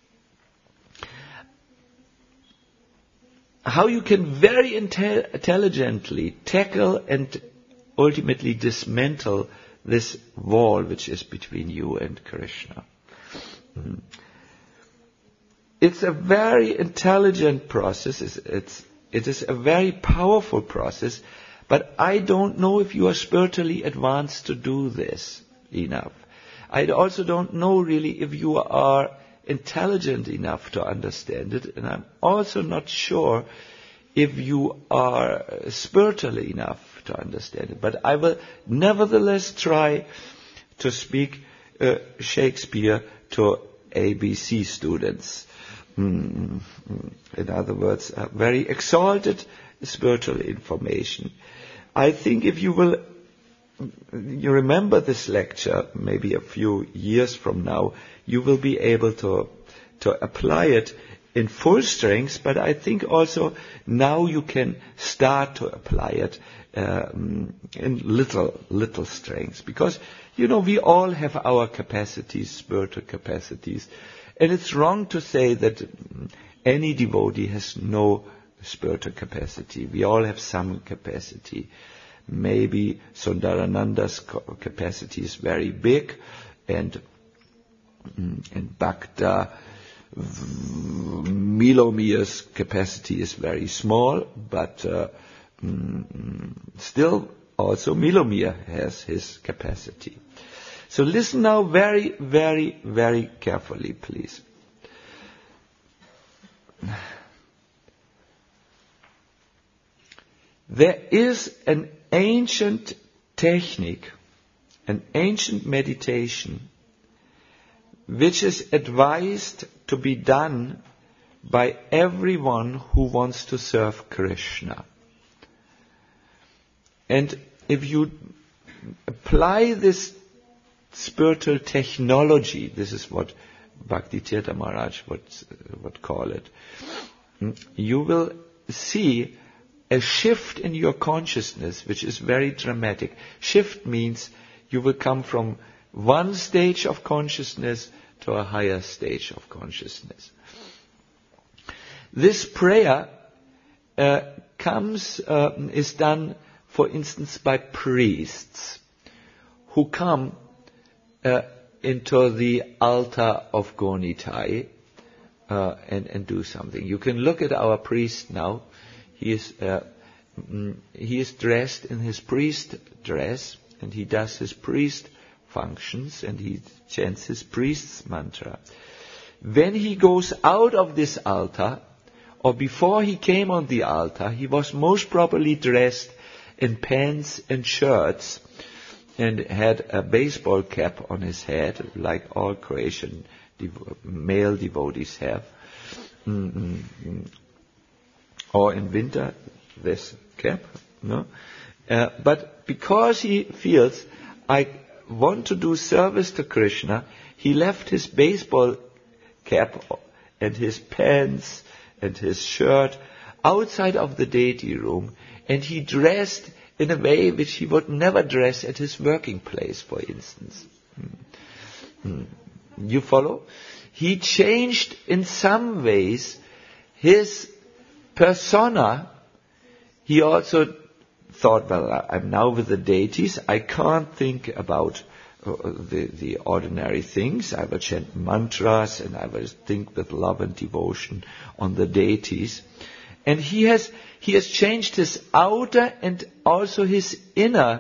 how you can very intel- intelligently tackle and ultimately dismantle this wall which is between you and Krishna. Mm. It's a very intelligent process. It's, it's It is a very powerful process, But I don't know if you are spiritually advanced to do this enough. I also don't know really if you are intelligent enough to understand it, and I'm also not sure if you are spiritual enough to understand it. But I will nevertheless try to speak uh, Shakespeare to A B C students. Mm, in other words, uh, very exalted spiritual information. I think if you will, you remember this lecture, maybe a few years from now, you will be able to to apply it in full strength. But I think also now you can start to apply it um, in little little strength, because you know we all have our capacities, spiritual capacities. And it's wrong to say that any devotee has no spiritual capacity. We all have some capacity. Maybe Sundarananda's capacity is very big, and and Bhakta Milomir's capacity is very small, but uh, mm, still also Milomir has his capacity. So listen now very, very, very carefully, please. There is an ancient technique, an ancient meditation, which is advised to be done by everyone who wants to serve Krishna. And if you apply this spiritual technology, this is what Bhakti Tirtha Maharaj would, would call it, you will see a shift in your consciousness, which is very dramatic. Shift means you will come from one stage of consciousness to a higher stage of consciousness. This prayer uh, comes, uh, is done, for instance, by priests who come uh, into the altar of Gonitai uh, and, and do something. You can look at our priest now. He is uh, he is dressed in his priest dress, and he does his priest functions, and he chants his priest's mantra. When he goes out of this altar, or before he came on the altar, he was most probably dressed in pants and shirts, and had a baseball cap on his head, like all Croatian devo- male devotees have. Mm-hmm. Or in winter, this cap, no? Uh, but because he feels, I want to do service to Krishna, he left his baseball cap and his pants and his shirt outside of the deity room, and he dressed in a way which he would never dress at his working place, for instance. Hmm. You follow? He changed in some ways his persona. He also thought, well, I'm now with the deities, I can't think about uh, the, the ordinary things. I will chant mantras and I will think with love and devotion on the deities. And he has he has changed his outer and also his inner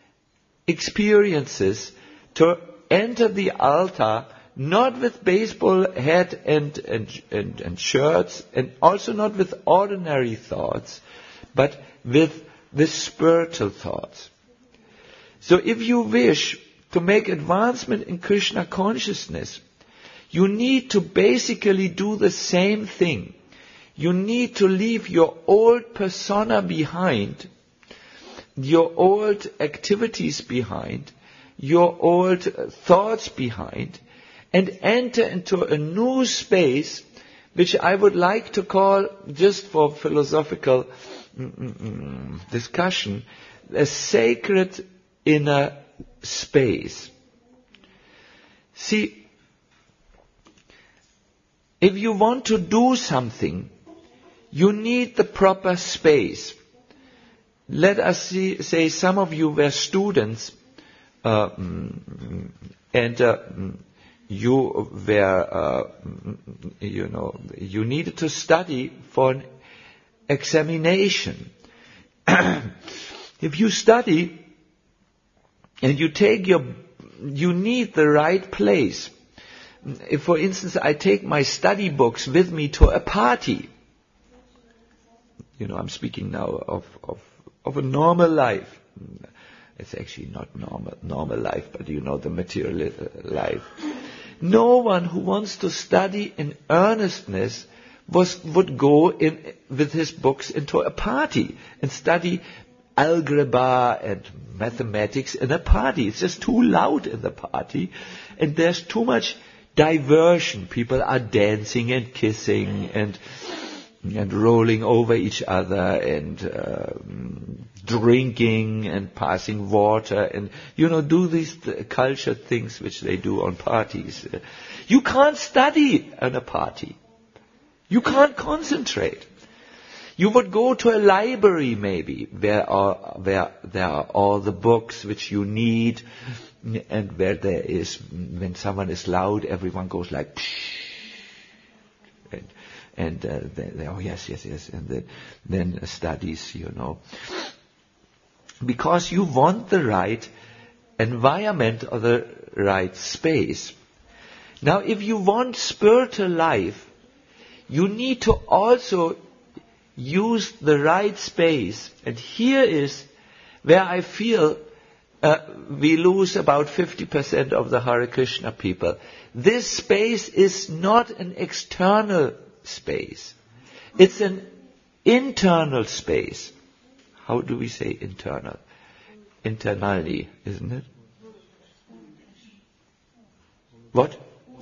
experiences to enter the altar not with baseball hat and, and, and, and shirts, and also not with ordinary thoughts, but with the spiritual thoughts. So if you wish to make advancement in Krishna consciousness, you need to basically do the same thing. You need to leave your old persona behind, your old activities behind, your old thoughts behind, and enter into a new space, which I would like to call, just for philosophical discussion, a sacred inner space. See, if you want to do something, you need the proper space. Let us see, say some of you were students, uh, and uh, you were, uh, you know, you needed to study for an examination. If you study and you take your, you need the right place. If, for instance, I take my study books with me to a party, you know, I'm speaking now of, of, of a normal life. It's actually not normal, normal life, but you know, the material life. No one who wants to study in earnestness was, would go in with his books into a party and study algebra and mathematics in a party. It's just too loud in the party, and there's too much diversion. People are dancing and kissing and and rolling over each other and uh, drinking and passing water and, you know, do these th- cultured things which they do on parties. You can't study at a party. You can't concentrate. You would go to a library maybe where are, where there are all the books which you need, and where there is, when someone is loud, everyone goes like psh, and and uh, they, they, oh yes, yes, yes, and then, then studies, you know, because you want the right environment or the right space. Now, if you want spiritual life, you need to also use the right space. And here is where I feel uh, we lose about fifty percent of the Hare Krishna people. This space is not an external space. It's an internal space. How do we say internal? Internally, isn't it? What?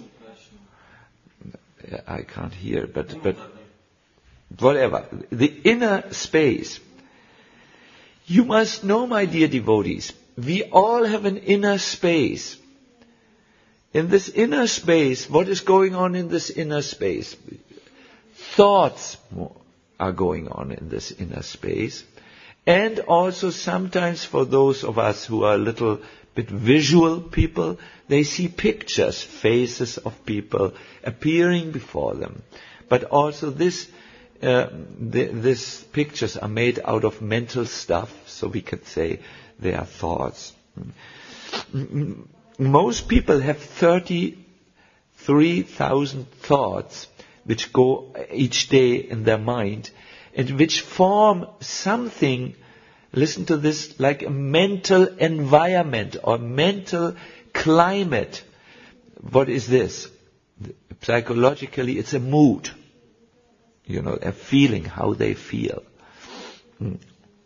I can't hear, but but whatever. The inner space. You must know, my dear devotees, we all have an inner space. In this inner space, what is going on in this inner space? Thoughts are going on in this inner space. And also sometimes for those of us who are a little bit visual people, they see pictures, faces of people appearing before them. But also this, uh, th- these pictures are made out of mental stuff, so we could say they are thoughts. Most people have thirty-three thousand thoughts which go each day in their mind, and which form something, listen to this, like a mental environment or mental climate. What is this? Psychologically, it's a mood. You know, a feeling, how they feel. Mm.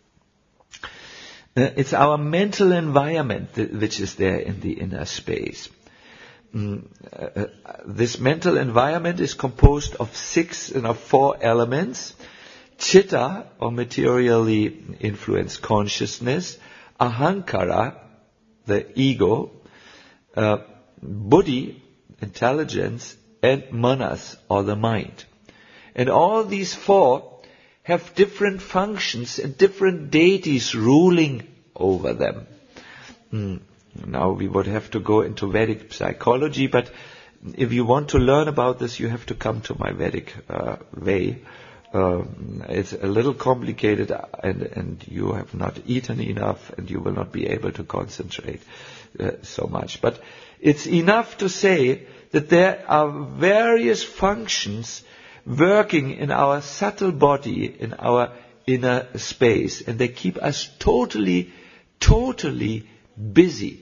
Uh, it's our mental environment th- which is there in the inner space. Mm, uh, uh, this mental environment is composed of six and of four elements: chitta, or materially influenced consciousness; ahankara, the ego; uh, buddhi, intelligence; and manas, or the mind. And all these four have different functions and different deities ruling over them. Mm. Now we would have to go into Vedic psychology, but if you want to learn about this, you have to come to my Vedic uh, way. Uh, it's a little complicated, and, and you have not eaten enough, and you will not be able to concentrate uh, so much. But it's enough to say that there are various functions working in our subtle body, in our inner space, and they keep us totally, totally busy.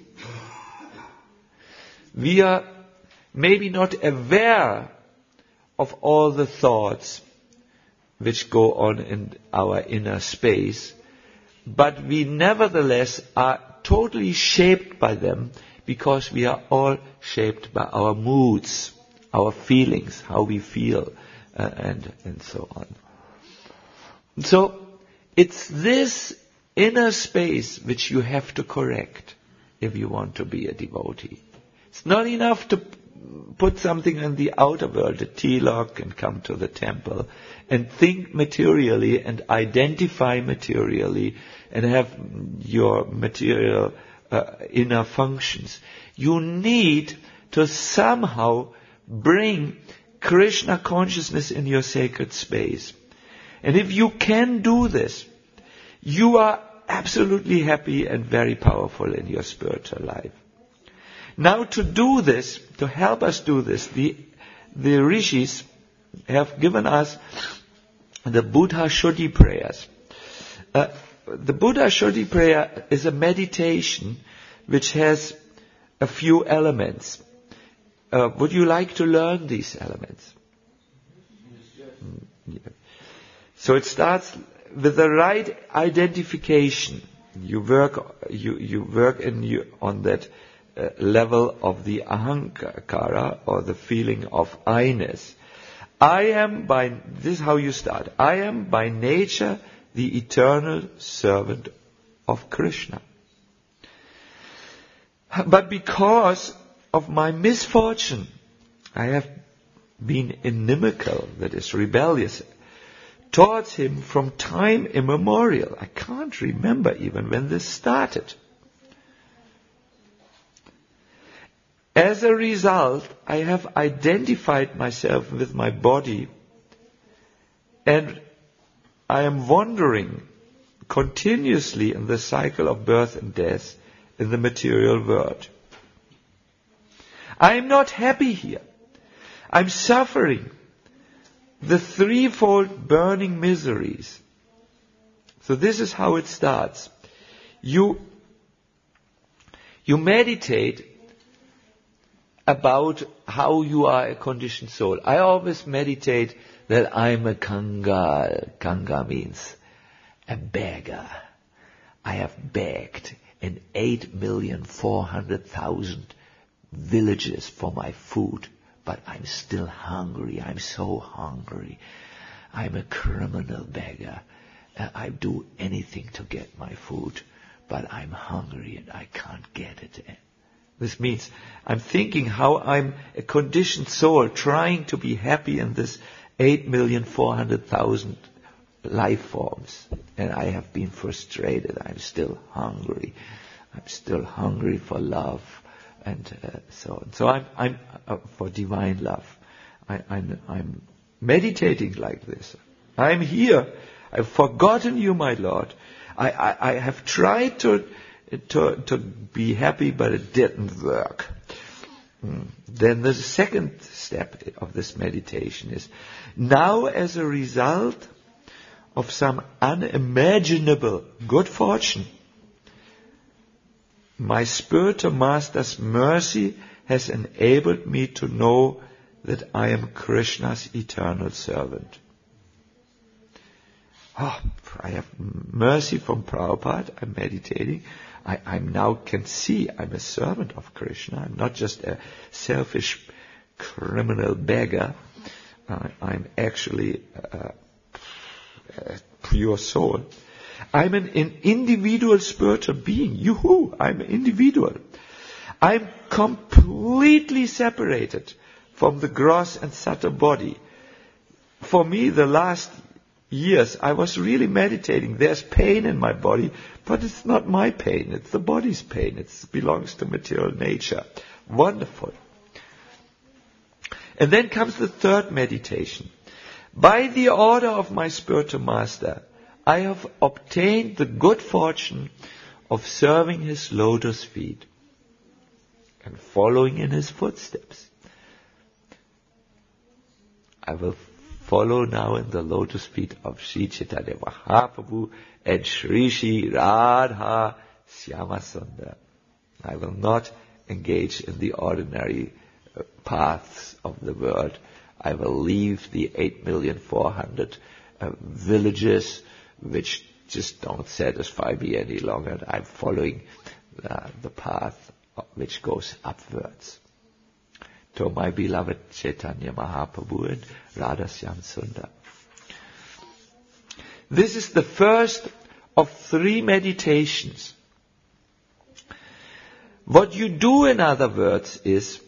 We are maybe not aware of all the thoughts which go on in our inner space, but we nevertheless are totally shaped by them, because we are all shaped by our moods, our feelings, how we feel, uh, and and so on. So it's this inner space which you have to correct if you want to be a devotee. It's not enough to put something in the outer world, a tilak, and come to the temple and think materially and identify materially and have your material uh, inner functions. You need to somehow bring Krishna consciousness in your sacred space. And if you can do this, you are absolutely happy and very powerful in your spiritual life. Now to do this, to help us do this, the, the rishis have given us the Buddha Shuddhi prayers. Uh, the Buddha Shuddhi prayer is a meditation which has a few elements. Uh, would you like to learn these elements? Mm, yeah. So it starts with the right identification. You work, you, you work in you on that uh, level of the ahankara, or the feeling of I-ness. I am by, this is how you start. I am by nature the eternal servant of Krishna. But because of my misfortune, I have been inimical, that is rebellious, towards him from time immemorial. I can't remember even when this started. As a result, I have identified myself with my body, and I am wandering continuously in the cycle of birth and death in the material world. I am not happy here. I'm suffering the threefold burning miseries. So this is how it starts. You, you meditate about how you are a conditioned soul. I always meditate that I'm a kangal. Kanga means a beggar. I have begged in eight million four hundred thousand villages for my food, but I'm still hungry. I'm so hungry. I'm a criminal beggar. Uh, I do anything to get my food, but I'm hungry and I can't get it. This means I'm thinking how I'm a conditioned soul trying to be happy in this eight million four hundred thousand life forms. And I have been frustrated. I'm still hungry. I'm still hungry for love. And uh, so on. So I'm, I'm uh, for divine love. I, I'm, I'm meditating like this. I'm here. I've forgotten you, my Lord. I, I, I have tried to, to, to be happy, but it didn't work. Mm. Then the second step of this meditation is, now as a result of some unimaginable good fortune, my spiritual master's mercy has enabled me to know that I am Krishna's eternal servant. Oh, I have mercy from Prabhupada. I'm meditating. I I'm now can see I'm a servant of Krishna. I'm not just a selfish criminal beggar. Uh, I'm actually a, a pure soul. I'm an, an individual spiritual being. Yoo-hoo! I'm an individual. I'm completely separated from the gross and subtle body. For me, the last years, I was really meditating. There's pain in my body, but it's not my pain. It's the body's pain. It belongs to material nature. Wonderful. And then comes the third meditation. By the order of my spiritual master, I have obtained the good fortune of serving his lotus feet and following in his footsteps. I will follow now in the lotus feet of Sri Chaitanya Mahaprabhu and Sri Sri Radha Syamasundar. I will not engage in the ordinary uh, paths of the world. I will leave the eight million four hundred uh, villages which just don't satisfy me any longer. I'm following uh, the path which goes upwards. To my beloved Chaitanya Mahaprabhu and Radha Syamasundar. This is the first of three meditations. What you do, in other words, is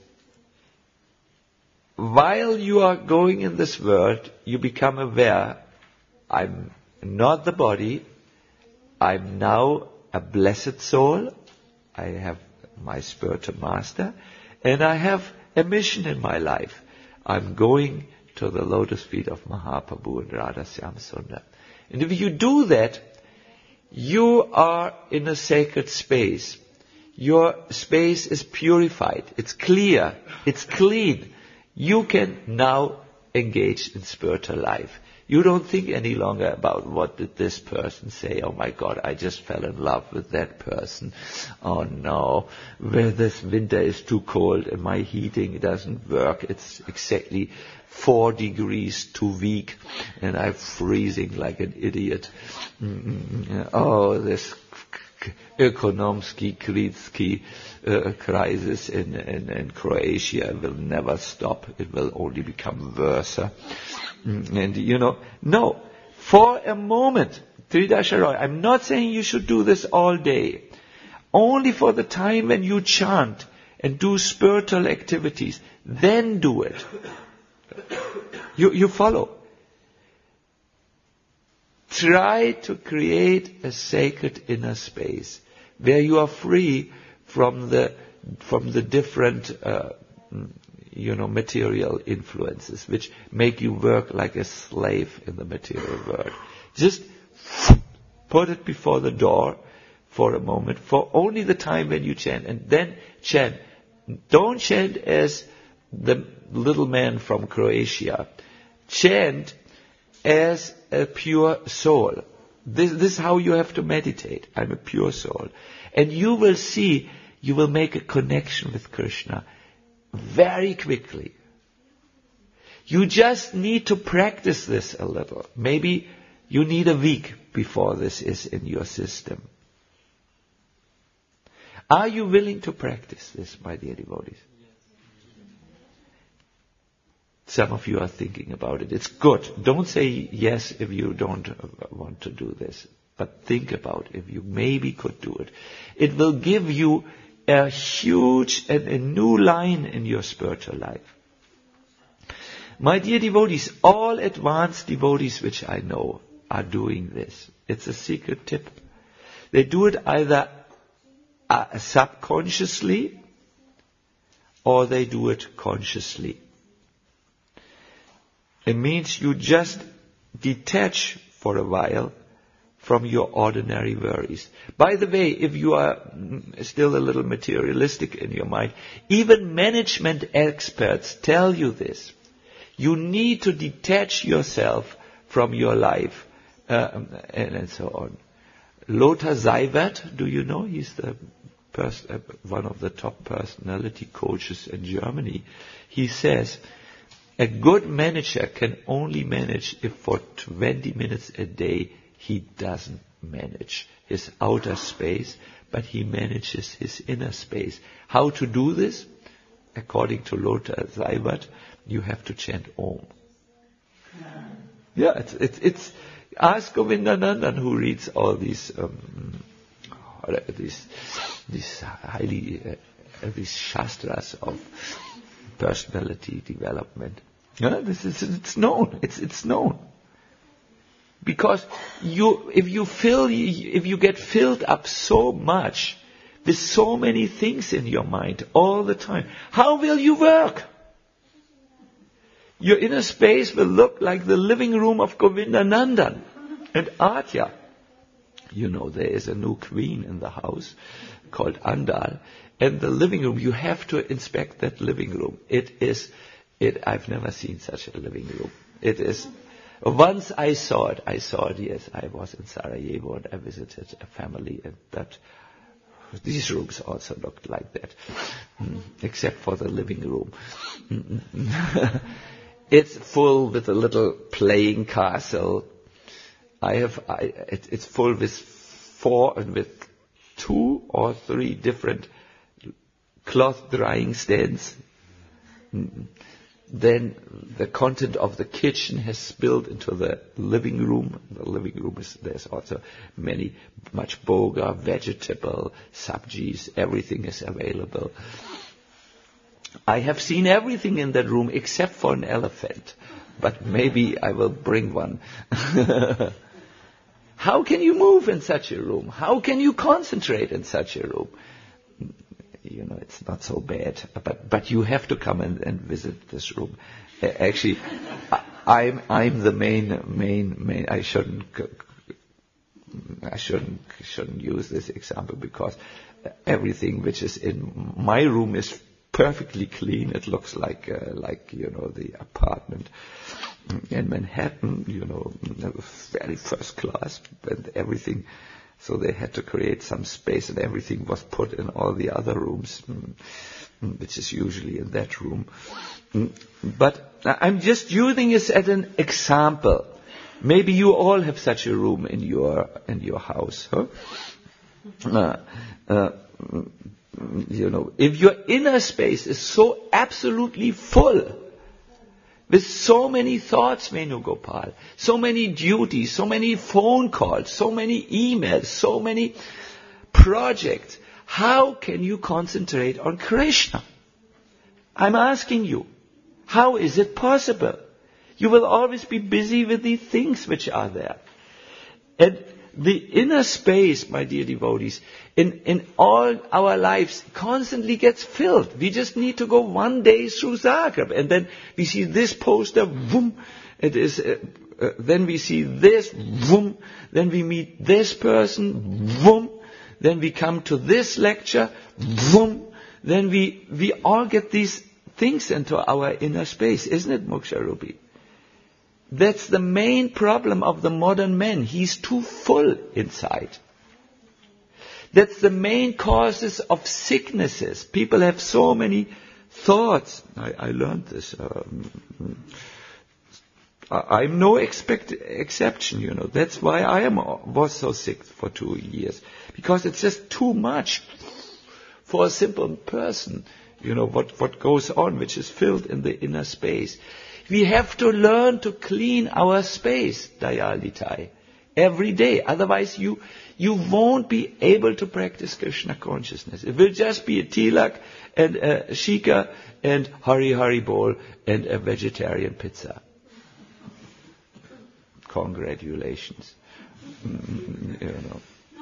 while you are going in this world, you become aware, I'm not the body, I'm now a blessed soul, I have my spiritual master, and I have a mission in my life. I'm going to the lotus feet of Mahaprabhu and Radha Syamasundar. And if you do that, You are in a sacred space. Your space is purified. It's clear. It's clean. You can now engage in spiritual life. You don't think any longer about what did this person say. Oh my God, I just fell in love with that person. Oh no, well, this winter is too cold and my heating doesn't work. It's exactly four degrees too weak and I'm freezing like an idiot. Mm-mm. Oh, this Ekonomsky Kritsky uh, crisis in, in, in Croatia will never stop. It will only become worse. And you know, no, for a moment, Tridasha Roy, I'm not saying you should do this all day. Only for the time when you chant and do spiritual activities, then do it. You, you follow. Try to create a sacred inner space where you are free from the from the different uh, you know material influences which make you work like a slave in the material world. Just put it before the door for a moment, for only the time when you chant, and then chant. Don't chant as the little man from Croatia. Chant as a pure soul. This, this is how you have to meditate. I'm a pure soul. And you will see, you will make a connection with Krishna very quickly. You just need to practice this a little. Maybe you need a week before this is in your system. Are you willing to practice this, my dear devotees? Some of you are thinking about it. It's good. Don't say yes if you don't want to do this. But think about if you maybe could do it. It will give you a huge and a new line in your spiritual life. My dear devotees, all advanced devotees which I know are doing this. It's a secret tip. They do it either uh, subconsciously or they do it consciously. It means you just detach for a while from your ordinary worries. By the way, if you are still a little materialistic in your mind, even management experts tell you this. You need to detach yourself from your life, uh, and, and so on. Lothar Seiwert, do you know? He's the pers- uh, one of the top personality coaches in Germany. He says, a good manager can only manage if for twenty minutes a day he doesn't manage his outer space, but he manages his inner space. How to do this? According to Lothar Seiwert, you have to chant Om. Yeah, it's, it's, it's ask Govindanandan who reads all these um, these these highly uh, these shastras of personality development. Yeah, this is it's known. It's it's known. Because you, if you fill, if you get filled up so much with so many things in your mind all the time, how will you work? Your inner space will look like the living room of Govindanandan and Atya. You know, there is a new queen in the house called Andal, and the living room, you have to inspect that living room. It is, it, I've never seen such a living room. It is, once I saw it, I saw it, yes, I was in Sarajevo and I visited a family, and that, these rooms also looked like that, mm, except for the living room. Mm-mm. It's full with a little playing castle. I have, I, it, it's full with four, with two or three different cloth drying stands. Mm. Then the content of the kitchen has spilled into the living room. The living room is, there's also many, much boga, vegetable, sabjis, everything is available. I have seen everything in that room except for an elephant, but maybe I will bring one. How can you move in such a room? How can you concentrate in such a room? You know, it's not so bad, but but you have to come and, and visit this room. Uh, actually, I, I'm I'm the main main main. I shouldn't c- I shouldn't shouldn't use this example because everything which is in my room is perfectly clean. It looks like uh, like you know the apartment in Manhattan, you know, very first class and everything. So they had to create some space, and everything was put in all the other rooms, which is usually in that room. But I'm just using this as an example. Maybe you all have such a room in your in your house, huh? Uh, uh, you know, if your inner space is so absolutely full, with so many thoughts, Venugopal, so many duties, so many phone calls, so many emails, so many projects, how can you concentrate on Krishna? I'm asking you, how is it possible? You will always be busy with the things which are there. And the inner space, my dear devotees, in, in all our lives constantly gets filled. We just need to go one day through Zagreb, and then we see this poster, boom, it is, uh, uh, then we see this, boom, then we meet this person, boom, then we come to this lecture, boom, then we, we all get these things into our inner space, isn't it, Moksha Rupi? That's the main problem of the modern man. He's too full inside. That's the main causes of sicknesses. People have so many thoughts. I, I learned this. Um, I, I'm no expect, exception, you know. That's why I am was so sick for two years. Because it's just too much for a simple person. You know, what, what goes on, which is filled in the inner space. We have to learn to clean our space, Dayalitai, every day. Otherwise you, you won't be able to practice Krishna consciousness. It will just be a tilak and a shika and Hari Hari Bol and a vegetarian pizza. Congratulations. Mm, you know.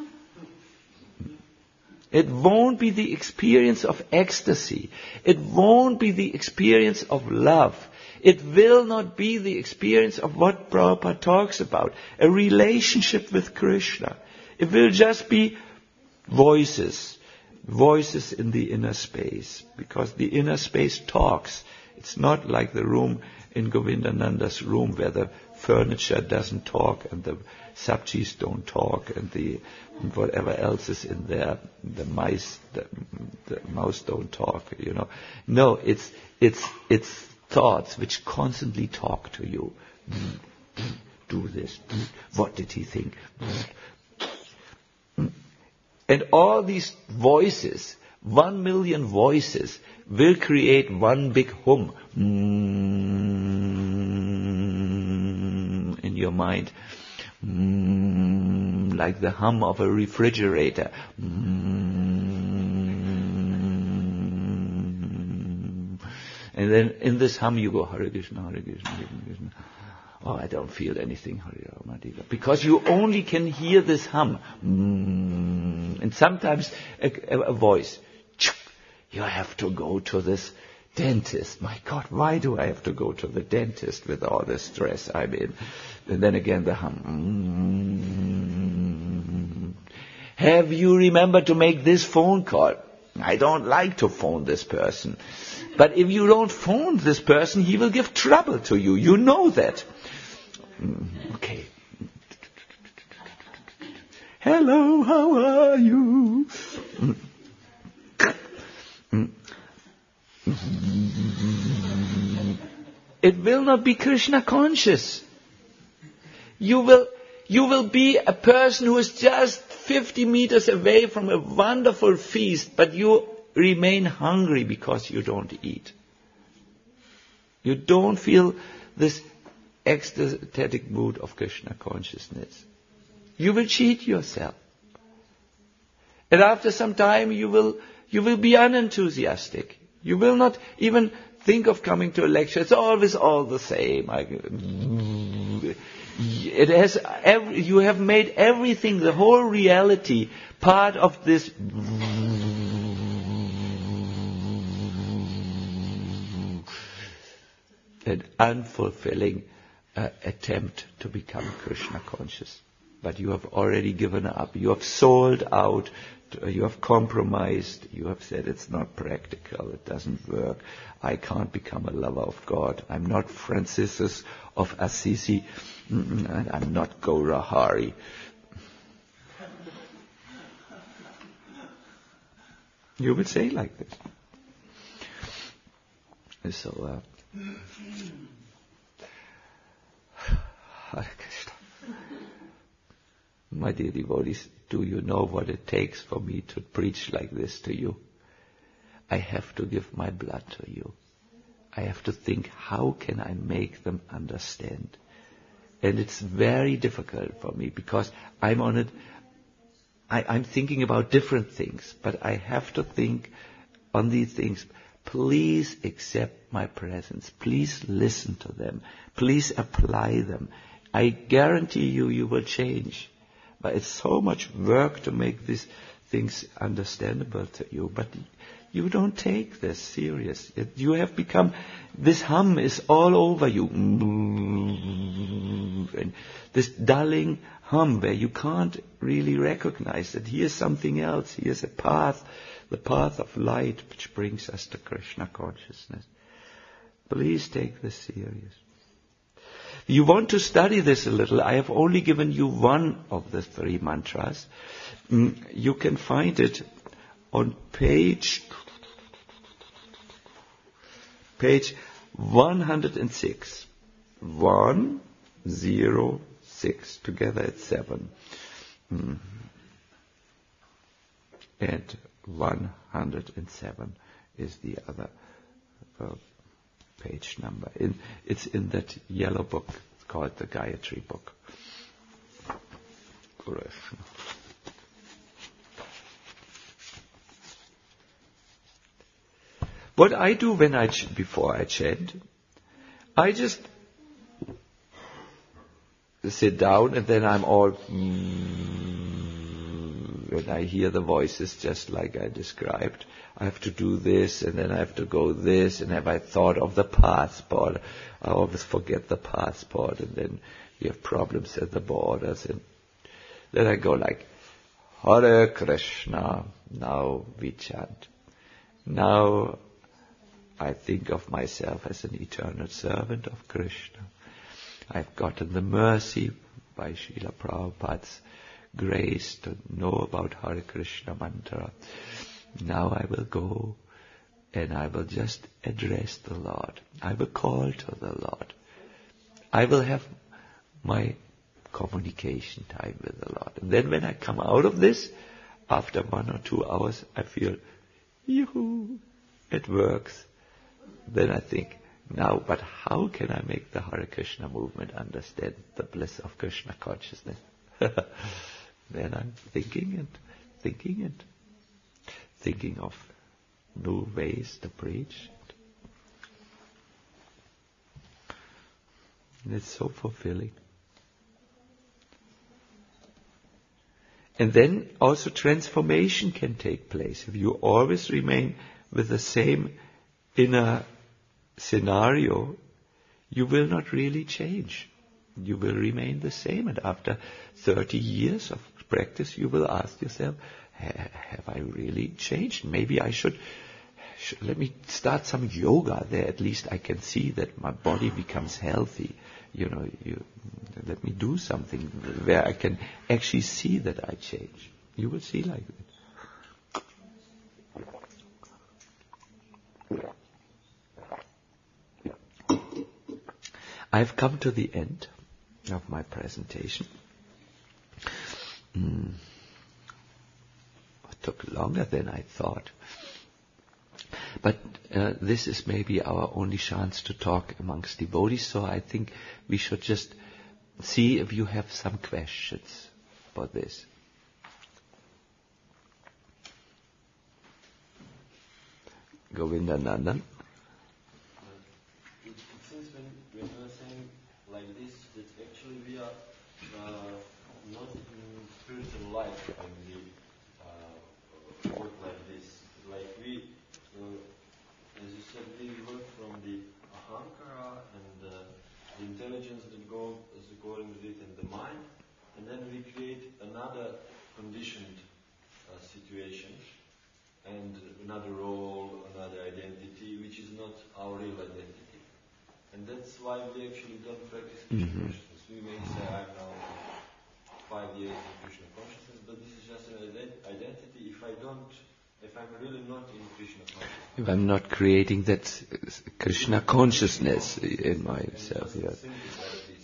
It won't be the experience of ecstasy. It won't be the experience of love. It will not be the experience of what Prabhupada talks about, a relationship with Krishna. It will just be voices, voices in the inner space, because the inner space talks. It's not like the room in Govindananda's room where the furniture doesn't talk and the sabjis don't talk and the and whatever else is in there, the mice, the, the mouse don't talk, you know. No, it's it's it's thoughts which constantly talk to you. Do this. What did he think? And all these voices, one million voices, will create one big hum in your mind. Like the hum of a refrigerator. And then in this hum you go, Hare Krishna, Hare Krishna, Hare Krishna. Oh, I don't feel anything, Hare Rama. Because you only can hear this hum. And sometimes a, a voice. You have to go to this dentist. My God, why do I have to go to the dentist with all the stress I'm in? And then again the hum. Have you remembered to make this phone call? I don't like to phone this person. But if you don't phone this person, he will give trouble to you. You know that. Okay. Hello, how are you? It will not be Krishna conscious. You will, you will be a person who is just fifty meters away from a wonderful feast, but you remain hungry because you don't eat. You don't feel this ecstatic mood of Krishna consciousness. You will cheat yourself. And after some time you will, you will be unenthusiastic. You will not even think of coming to a lecture. It's always all the same. I, it has every, you have made everything, the whole reality, part of this an unfulfilling uh, attempt to become Krishna conscious. but you have already given up. You have sold out. You have compromised. You have said it's not practical. It doesn't work. I can't become a lover of God. I'm not Franciscus of Assisi. And I'm not Gaura Hari. You would say like this. So, uh, Hare Krishna. My dear devotees, do you know what it takes for me to preach like this to you? I have to give my blood to you. I have to think, how can I make them understand? And it's very difficult for me because I'm on it, I, I'm thinking about different things, but I have to think on these things. Please accept my presence. Please listen to them. Please apply them. I guarantee you, you will change. But it's so much work to make these things understandable to you. But you don't take this serious. You have become, this hum is all over you. And this dulling hum where you can't really recognize that here's something else. Here's a path, the path of light which brings us to Krishna consciousness. Please take this serious. You want to study this a little. I have only given you one of the three mantras. You can find it on page page one hundred six. one oh six. Together it's seven. And one hundred seven is the other uh, page number. In, it's in that yellow book. It's called the Gayatri book. Krishna. What I do when I ch- before I chant, I just sit down and then I'm all when I hear the voices just like I described. I have to do this, and then I have to go this, and have I thought of the passport? I always forget the passport, and then you have problems at the borders, and then I go like, Hare Krishna, now we chant. Now I think of myself as an eternal servant of Krishna. I've gotten the mercy by Srila Prabhupada's grace to know about Hare Krishna mantra. Now I will go and I will just address the Lord. I will call to the Lord. I will have my communication time with the Lord. And then when I come out of this, after one or two hours, I feel, yoo-hoo, it works. Then I think, now, but how can I make the Hare Krishna movement understand the bliss of Krishna consciousness? Then I'm thinking and thinking and thinking of new ways to preach. And it's so fulfilling. And then also transformation can take place. If you always remain with the same inner scenario, you will not really change. You will remain the same. And after thirty years of practice, you will ask yourself, have I really changed? Maybe I should, should, let me start some yoga there. At least I can see that my body becomes healthy. You know, you, let me do something where I can actually see that I change. You will see like that. I've come to the end of my presentation. Mm. It took longer than I thought. But uh, this is maybe our only chance to talk amongst devotees, so I think we should just see if you have some questions for this. Govinda Nandan. It seems when, when you are saying like this, that actually we are uh, not in spiritual life when we uh, work like this. Like we, uh, as you said, we work from the ahankara and uh, the intelligence that goes according to it in the mind, and then we create another conditioned uh, situation and another role, another identity, which is not our real identity. And that's why we actually don't practice Krishna Mm-hmm. consciousness. We may say, I'm now five years in Krishna consciousness, but this is just an ident- identity. If I don't, if I'm really not in Krishna consciousness, If I'm not creating that Krishna consciousness in myself, and yes. just simply like this.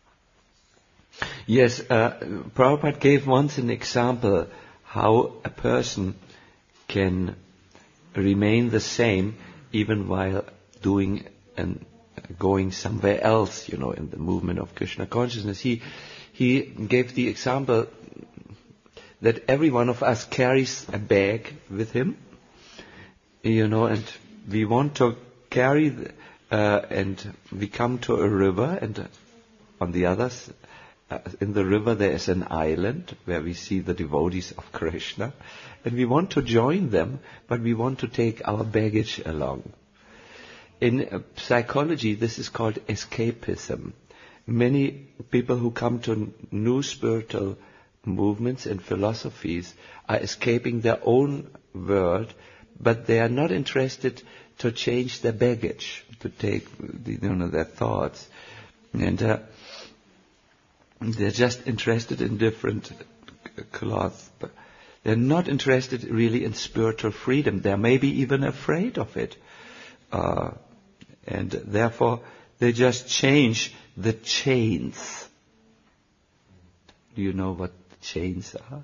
Yes, uh, Prabhupada gave once an example how a person can remain the same even while doing and going somewhere else, you know, in the movement of Krishna consciousness. He he gave the example that every one of us carries a bag with him, you know, and we want to carry, the, uh, and we come to a river, and uh, on the others, uh, in the river there is an island where we see the devotees of Krishna, and we want to join them, but we want to take our baggage along. In uh, psychology, this is called escapism. Many people who come to new spiritual movements and philosophies are escaping their own world, but they are not interested to change their baggage, to take, you know, their thoughts. And uh, they're just interested in different cloths. But they're not interested really in spiritual freedom. They're maybe even afraid of it. Uh, and therefore, they just change the chains. Do you know what chains are?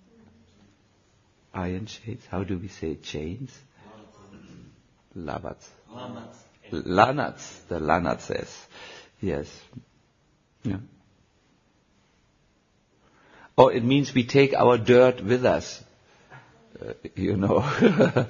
Iron chains. How do we say chains? Lavats. Lamas. Lanats. The Lanat says. Yes. Yeah. Or it means we take our dirt with us. Uh, you know.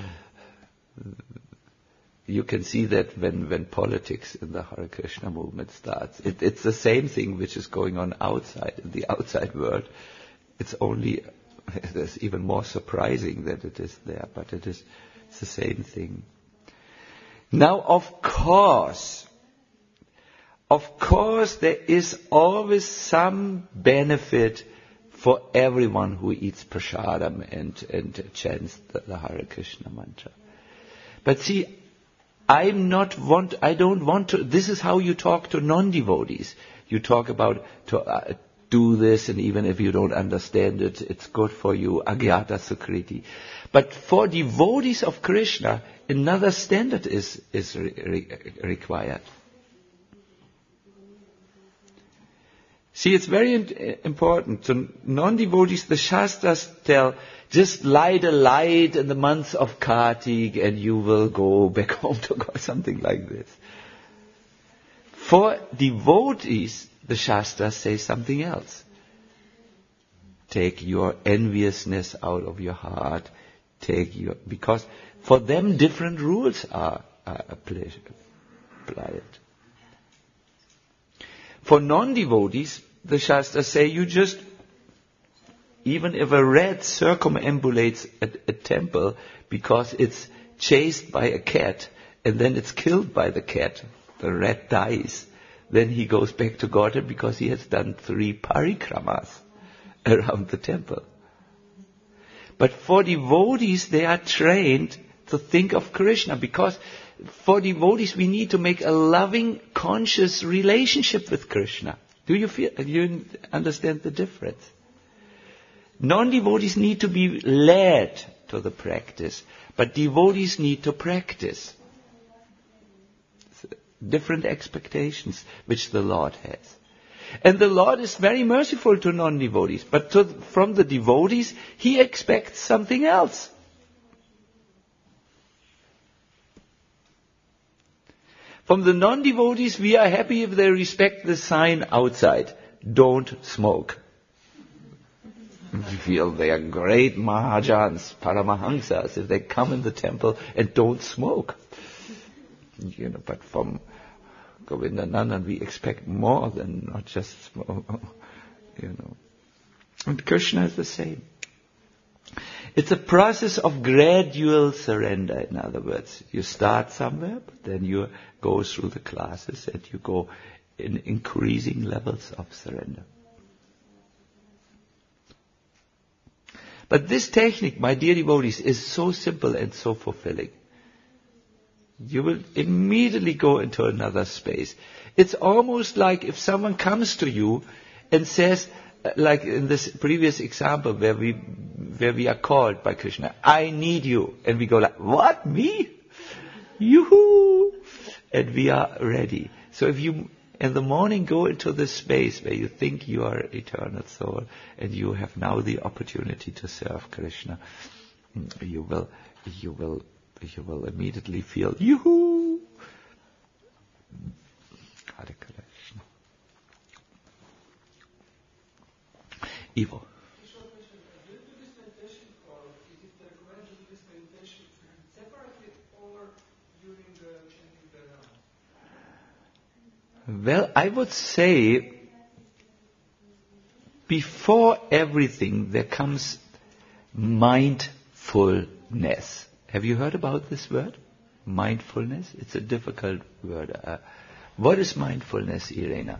You can see that when, when politics in the Hare Krishna movement starts. It, it's the same thing which is going on outside, in the outside world. It's only, it's even more surprising that it is there, but it is it's the same thing. Now, of course, of course there is always some benefit for everyone who eats prasadam and, and chants the, the Hare Krishna mantra. But see, I'm not want, I don't want to, this is how you talk to non-devotees. You talk about to uh, do this, and even if you don't understand it, it's good for you, agyata sukriti. But for devotees of Krishna, another standard is, is re- re- required. See, it's very in- important. To non-devotees, the Shastras tell, just light a light in the month of Kartik and you will go back home to God, something like this. For devotees, the Shastras say something else. Take your enviousness out of your heart. Take your, because for them different rules are, are applied. For non-devotees, the Shastras say you just, even if a rat circumambulates a, a temple because it's chased by a cat and then it's killed by the cat, the rat dies, then he goes back to Godhead because he has done three parikramas around the temple. But for devotees, they are trained to think of Krishna, because for devotees we need to make a loving, conscious relationship with Krishna. Do you feel? Do you understand the difference? Non-devotees need to be led to the practice, but devotees need to practice. Different expectations which the Lord has. And the Lord is very merciful to non-devotees, but to, from the devotees, He expects something else. From the non-devotees, we are happy if they respect the sign outside. Don't smoke. We feel they are great Mahajans, Paramahamsas, if they come in the temple and don't smoke. You know, but from Govindananda we expect more than not just smoke. You know. And Krishna is the same. It's a process of gradual surrender, in other words. You start somewhere, but then you go through the classes and you go in increasing levels of surrender. But this technique, my dear devotees, is so simple and so fulfilling. You will immediately go into another space. It's almost like if someone comes to you and says, like in this previous example where we where we are called by Krishna, I need you. And we go like, what, me? Yoo-hoo! And we are ready. So if you in the morning go into this space where you think you are eternal soul and you have now the opportunity to serve Krishna, you will you will you will immediately feel yoo-hoo! Hare Krishna. Ivo. Well, I would say before everything there comes mindfulness. Have you heard about this word? Mindfulness? It's a difficult word. Uh, what is mindfulness, Irena?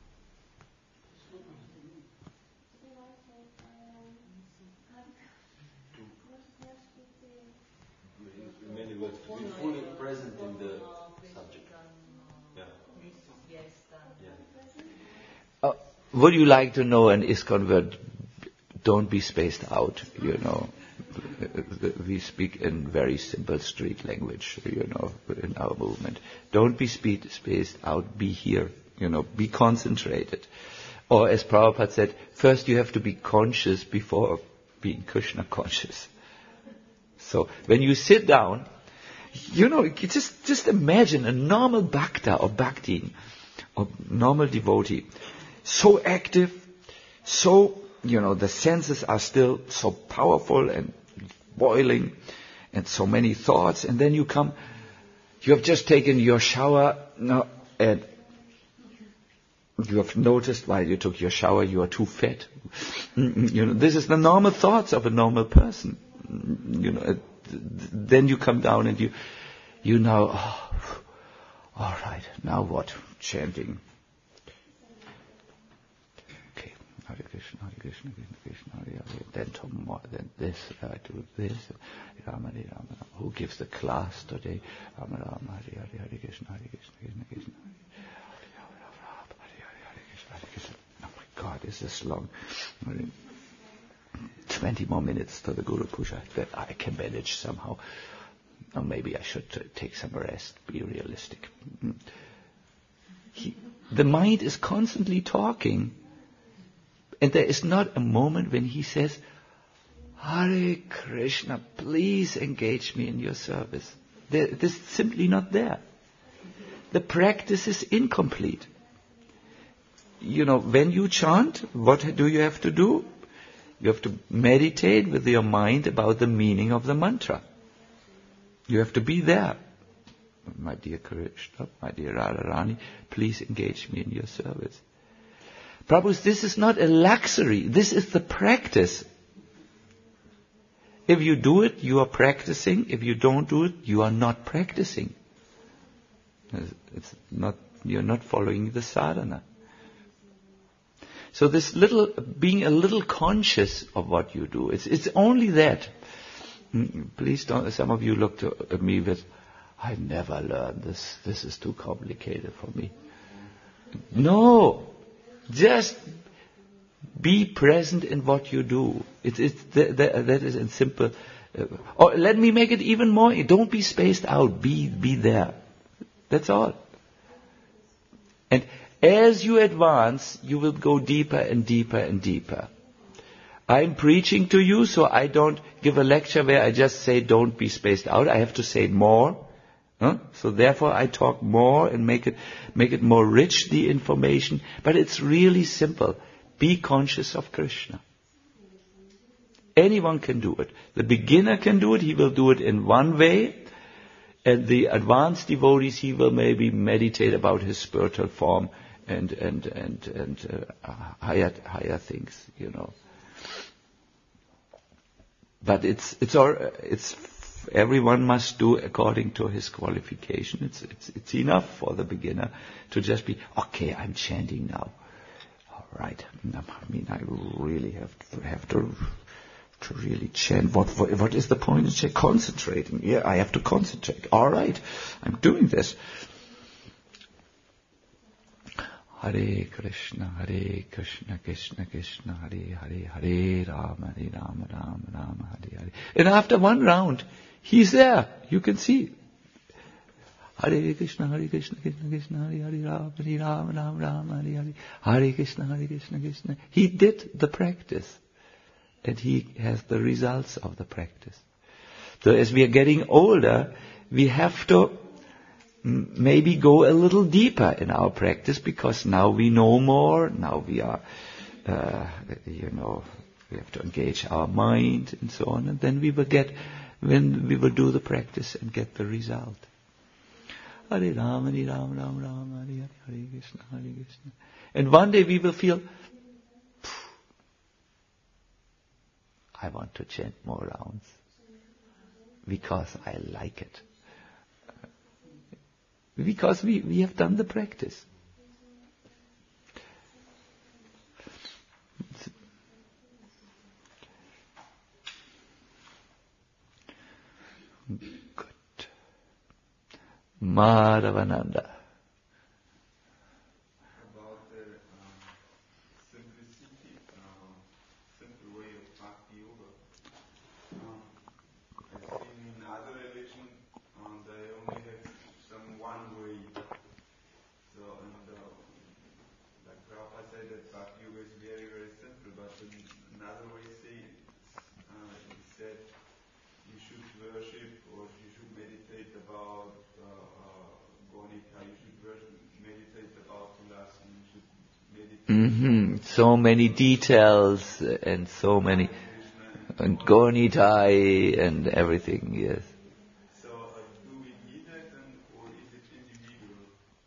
In many words, to be fully present in the subject. Yeah. Yeah. Uh, would you like to know an ISKCON word? Don't be spaced out, you know. We speak in very simple street language, you know, in our movement. Don't be speed, spaced out, be here, you know, be concentrated. Or as Prabhupada said, first you have to be conscious before being Krishna conscious. So when you sit down, you know, you just, just imagine a normal bhakta or bhaktin, or normal devotee, so active, so, you know, the senses are still so powerful and boiling, and so many thoughts, and then you come, you have just taken your shower, no, and you have noticed while you took your shower you are too fat. You know, this is the normal thoughts of a normal person. You know, then you come down and you, you now, oh, all right, now what? Chanting. Okay, Hare Krishna, Hare Krishna, Krishna Krishna, Hare Hare. Then tomorrow, then this, I do this. Rama, Hare Rama. Who gives the class today? Rama, Rama, Hare Hare, Hare Krishna, Hare Krishna, Krishna Krishna. Oh my God, is this long? Twenty more minutes to the Guru Puja that I can manage somehow. Or maybe I should uh, take some rest, be realistic. He, the mind is constantly talking, and there is not a moment when he says, Hare Krishna, please engage me in your service. There, this is simply not there. The practice is incomplete. You know, when you chant, what do you have to do? You have to meditate with your mind about the meaning of the mantra. You have to be there. My dear Krishna, my dear Radharani, please engage me in your service. Prabhu, this is not a luxury. This is the practice. If you do it, you are practicing. If you don't do it, you are not practicing. It's not, you're not following the sadhana. So this little, being a little conscious of what you do, it's, it's only that. Please don't, some of you look to, at me with, I never learned this, this is too complicated for me. No, just be present in what you do. It, it's, that, that is in simple, uh, or let me make it even more, don't be spaced out, be, be there. That's all. And as you advance, you will go deeper and deeper and deeper. I'm preaching to you, so I don't give a lecture where I just say don't be spaced out. I have to say more. Huh? So therefore I talk more and make it, make it more rich, the information. But it's really simple. Be conscious of Krishna. Anyone can do it. The beginner can do it. He will do it in one way. And the advanced devotees, he will maybe meditate about his spiritual form and and and and uh, higher higher things, you know. But it's it's all it's everyone must do according to his qualification. It's it's it's enough for the beginner to just be okay. I'm chanting now. All right. I mean, I really have to have to to really chant. What, what, what is the point of ch- concentrating? Yeah, I have to concentrate. All right, I'm doing this. Hare Krishna, Hare Krishna, Krishna Krishna, Hare Hare, Hare Rama, Hare Rama, Rama Rama, Hare Hare. And after one round, he's there. You can see. Hare Krishna, Hare Krishna, Krishna Krishna, Hare Hare, Rama, Hare Rama, Rama Rama, Hare Hare, Hare Krishna, Hare Krishna, Krishna. He did the practice. And he has the results of the practice. So as we are getting older, we have to maybe go a little deeper in our practice, because now we know more, now we are, uh, you know, we have to engage our mind and so on, and then we will get, when we will do the practice and get the result. Hare Rama, Hare Rama, Rama Rama, Hare Hare, Hare Krishna, Hare Krishna. And one day we will feel, I want to chant more rounds, because I like it. Because we, we have done the practice. Good. Madhavananda. About the uh, simplicity, uh, simple way of bhakti yoga. Um, I've seen in other religions, um, they only have some one way. So, and uh, like Prabhupada said that bhakti yoga is very, very simple, but in another way say, uh, he said you should worship or you should meditate about uh, uh, Gaunita, you should worship, meditate about Tulasi, you should meditate. Mm-hmm. So many details and so many, and Gaunitai and everything, yes. So uh, do we need that, and, or is it individual?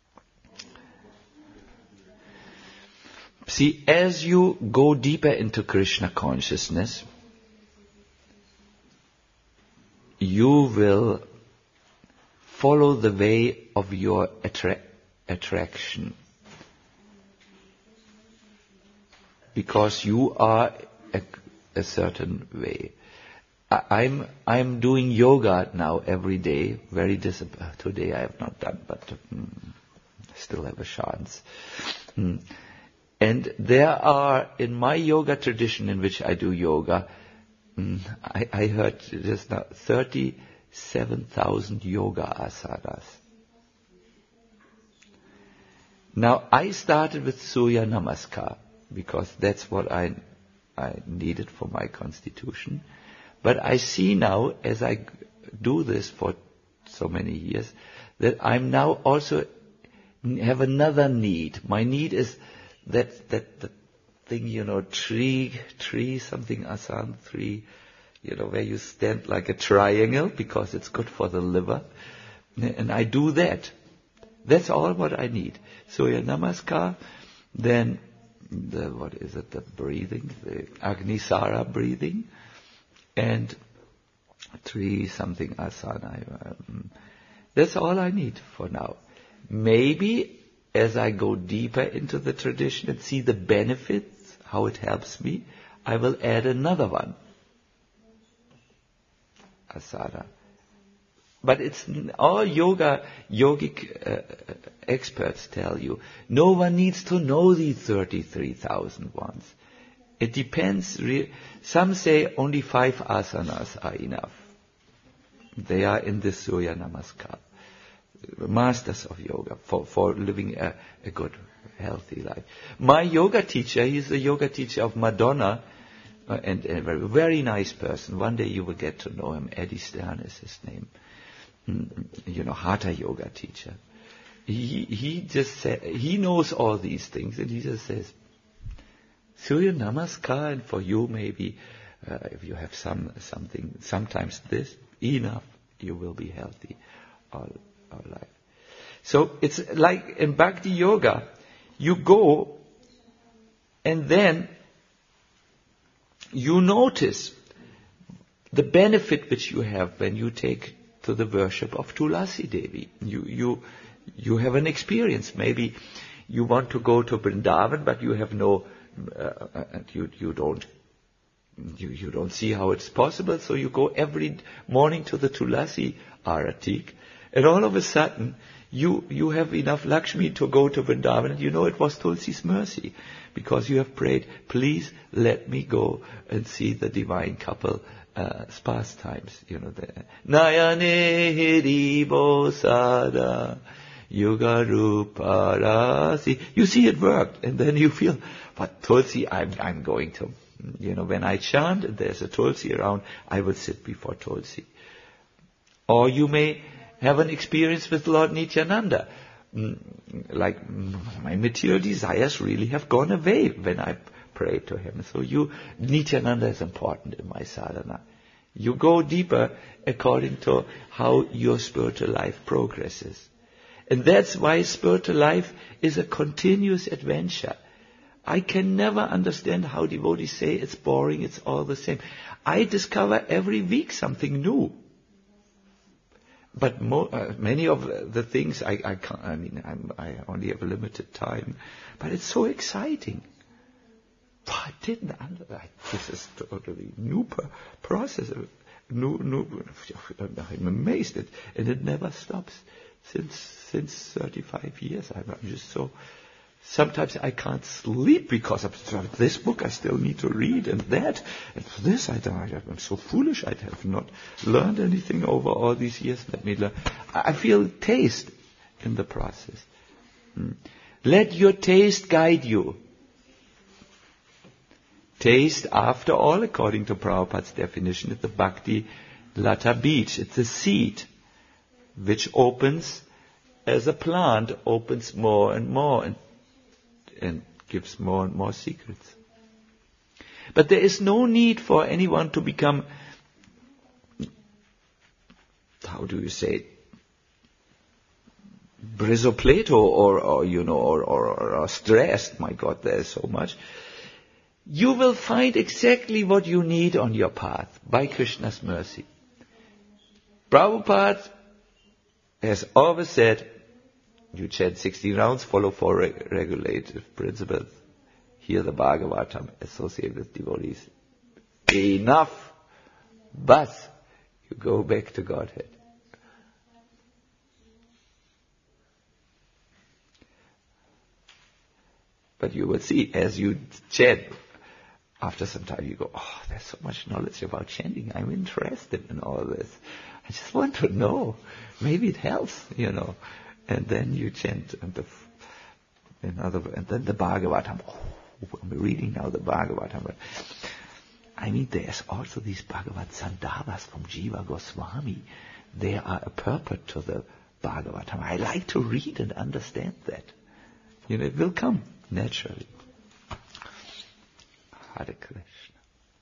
See, as you go deeper into Krishna consciousness, you will follow the way of your attra- attraction. Because you are a, a certain way. I, I'm I'm doing yoga now every day. Very disciplined. Today I have not done, but mm, still have a chance. Mm. And there are, in my yoga tradition in which I do yoga, mm, I, I heard just now thirty-seven thousand yoga asanas. Now I started with Surya Namaskar, because that's what I, I needed for my constitution. But I see now, as I do this for so many years, that I'm now also have another need. My need is that that the thing, you know, tree, tree something asana, three, you know, where you stand like a triangle, because it's good for the liver. And I do that. That's all what I need. Surya Namaskar, then the, what is it, the breathing, the Agnisara breathing, and three something asana. Um, that's all I need for now. Maybe as I go deeper into the tradition and see the benefits, how it helps me, I will add another one. Asana. But it's all yoga, yogic uh, experts tell you, no one needs to know these thirty-three thousand ones. It depends. Re- Some say only five asanas are enough. They are in the Surya Namaskar. Masters of yoga for, for living a, a good, healthy life. My yoga teacher, he's the yoga teacher of Madonna, uh, and, and a very, very nice person. One day you will get to know him. Eddie Stern is his name. You know, Hatha yoga teacher. He he just said, he knows all these things, and he just says, Surya Namaskar, and for you maybe, uh, if you have some something, sometimes this, enough, you will be healthy all, all life. So it's like in Bhakti Yoga, you go, and then you notice the benefit which you have when you take to the worship of Tulasi Devi. You, you, you have an experience. Maybe you want to go to Vrindavan, but you have no, uh, you, you don't You, you don't see how it's possible, so you go every morning to the Tulasi Aratik, and all of a sudden, you, you have enough Lakshmi to go to Vrindavan, and you know it was Tulsi's mercy, because you have prayed, please let me go and see the divine couple uh, pastimes. You know, the Nayane Hiribo Sada Yuga Rupa Rasi. You see it worked, and then you feel, but Tulsi, I'm, I'm going to, you know, when I chant and there's a Tulsi around, I will sit before Tulsi. Or you may have an experience with Lord Nityananda. Like, my material desires really have gone away when I pray to him. So you, Nityananda is important in my sadhana. You go deeper according to how your spiritual life progresses. And that's why spiritual life is a continuous adventure. I can never understand how devotees say it's boring, it's all the same. I discover every week something new. But mo- uh, many of the things I, I can't, I mean, I'm, I only have a limited time. But it's so exciting. I didn't understand. This is totally new per- process. New, new, I'm amazed. It, and it never stops. Since, since thirty-five years, I'm, I'm just so, sometimes I can't sleep because of this book I still need to read, and that, and this I don't, I'm so foolish, I have not learned anything over all these years. Let me learn. I feel taste in the process. Hmm. Let your taste guide you. Taste, after all, according to Prabhupada's definition, is the Bhakti Lata Beach. It's a seed which opens as a plant, opens more and more, and and gives more and more secrets. But there is no need for anyone to become, how do you say, brisopleto or, or you know, or, or, or stressed. My God, there is so much. You will find exactly what you need on your path by Krishna's mercy. Prabhupada has always said, you chant sixteen rounds, follow four reg- regulative principles, hear the Bhagavatam, associate with devotees. Enough! But you go back to Godhead. But you will see, as you chant, after some time you go, oh, there's so much knowledge about chanting. I'm interested in all this. I just want to know. Maybe it helps, you know. And then you chant, and, the, another, and then the Bhagavatam. Oh, I'm reading now the Bhagavatam. I mean, there's also these Bhagavad Sandhavas from Jiva Goswami. They are a purport to the Bhagavatam. I like to read and understand that. You know, it will come naturally. Hare Krishna.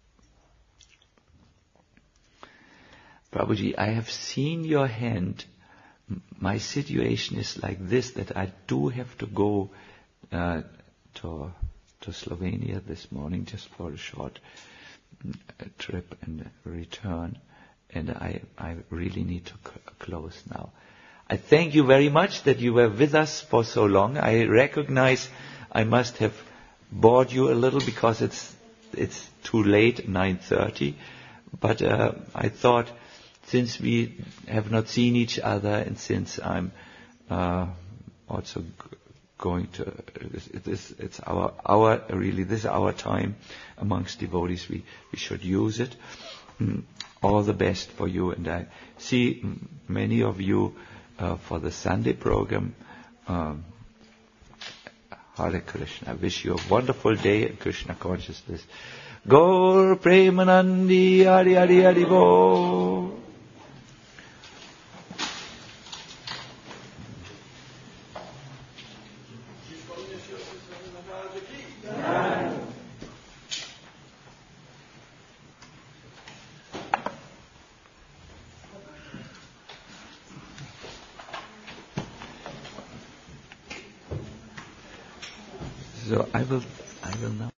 Prabhuji, I have seen your hand. My situation is like this, that I do have to go uh, to to Slovenia this morning just for a short uh, trip and return, and I I really need to c- close now. I thank you very much that you were with us for so long. I recognize I must have bored you a little because it's it's too late, nine thirty, but uh, I thought, since we have not seen each other, and since I'm uh, also g- going to, it is, it's our, our, really, this is our time amongst devotees, we, we should use it. Mm, all the best for you, and I see m- many of you uh, for the Sunday program. Um, Hare Krishna. I wish you a wonderful day in Krishna consciousness. Gaur Premanandi Hari Hari Hari Bo. So I will, I will now.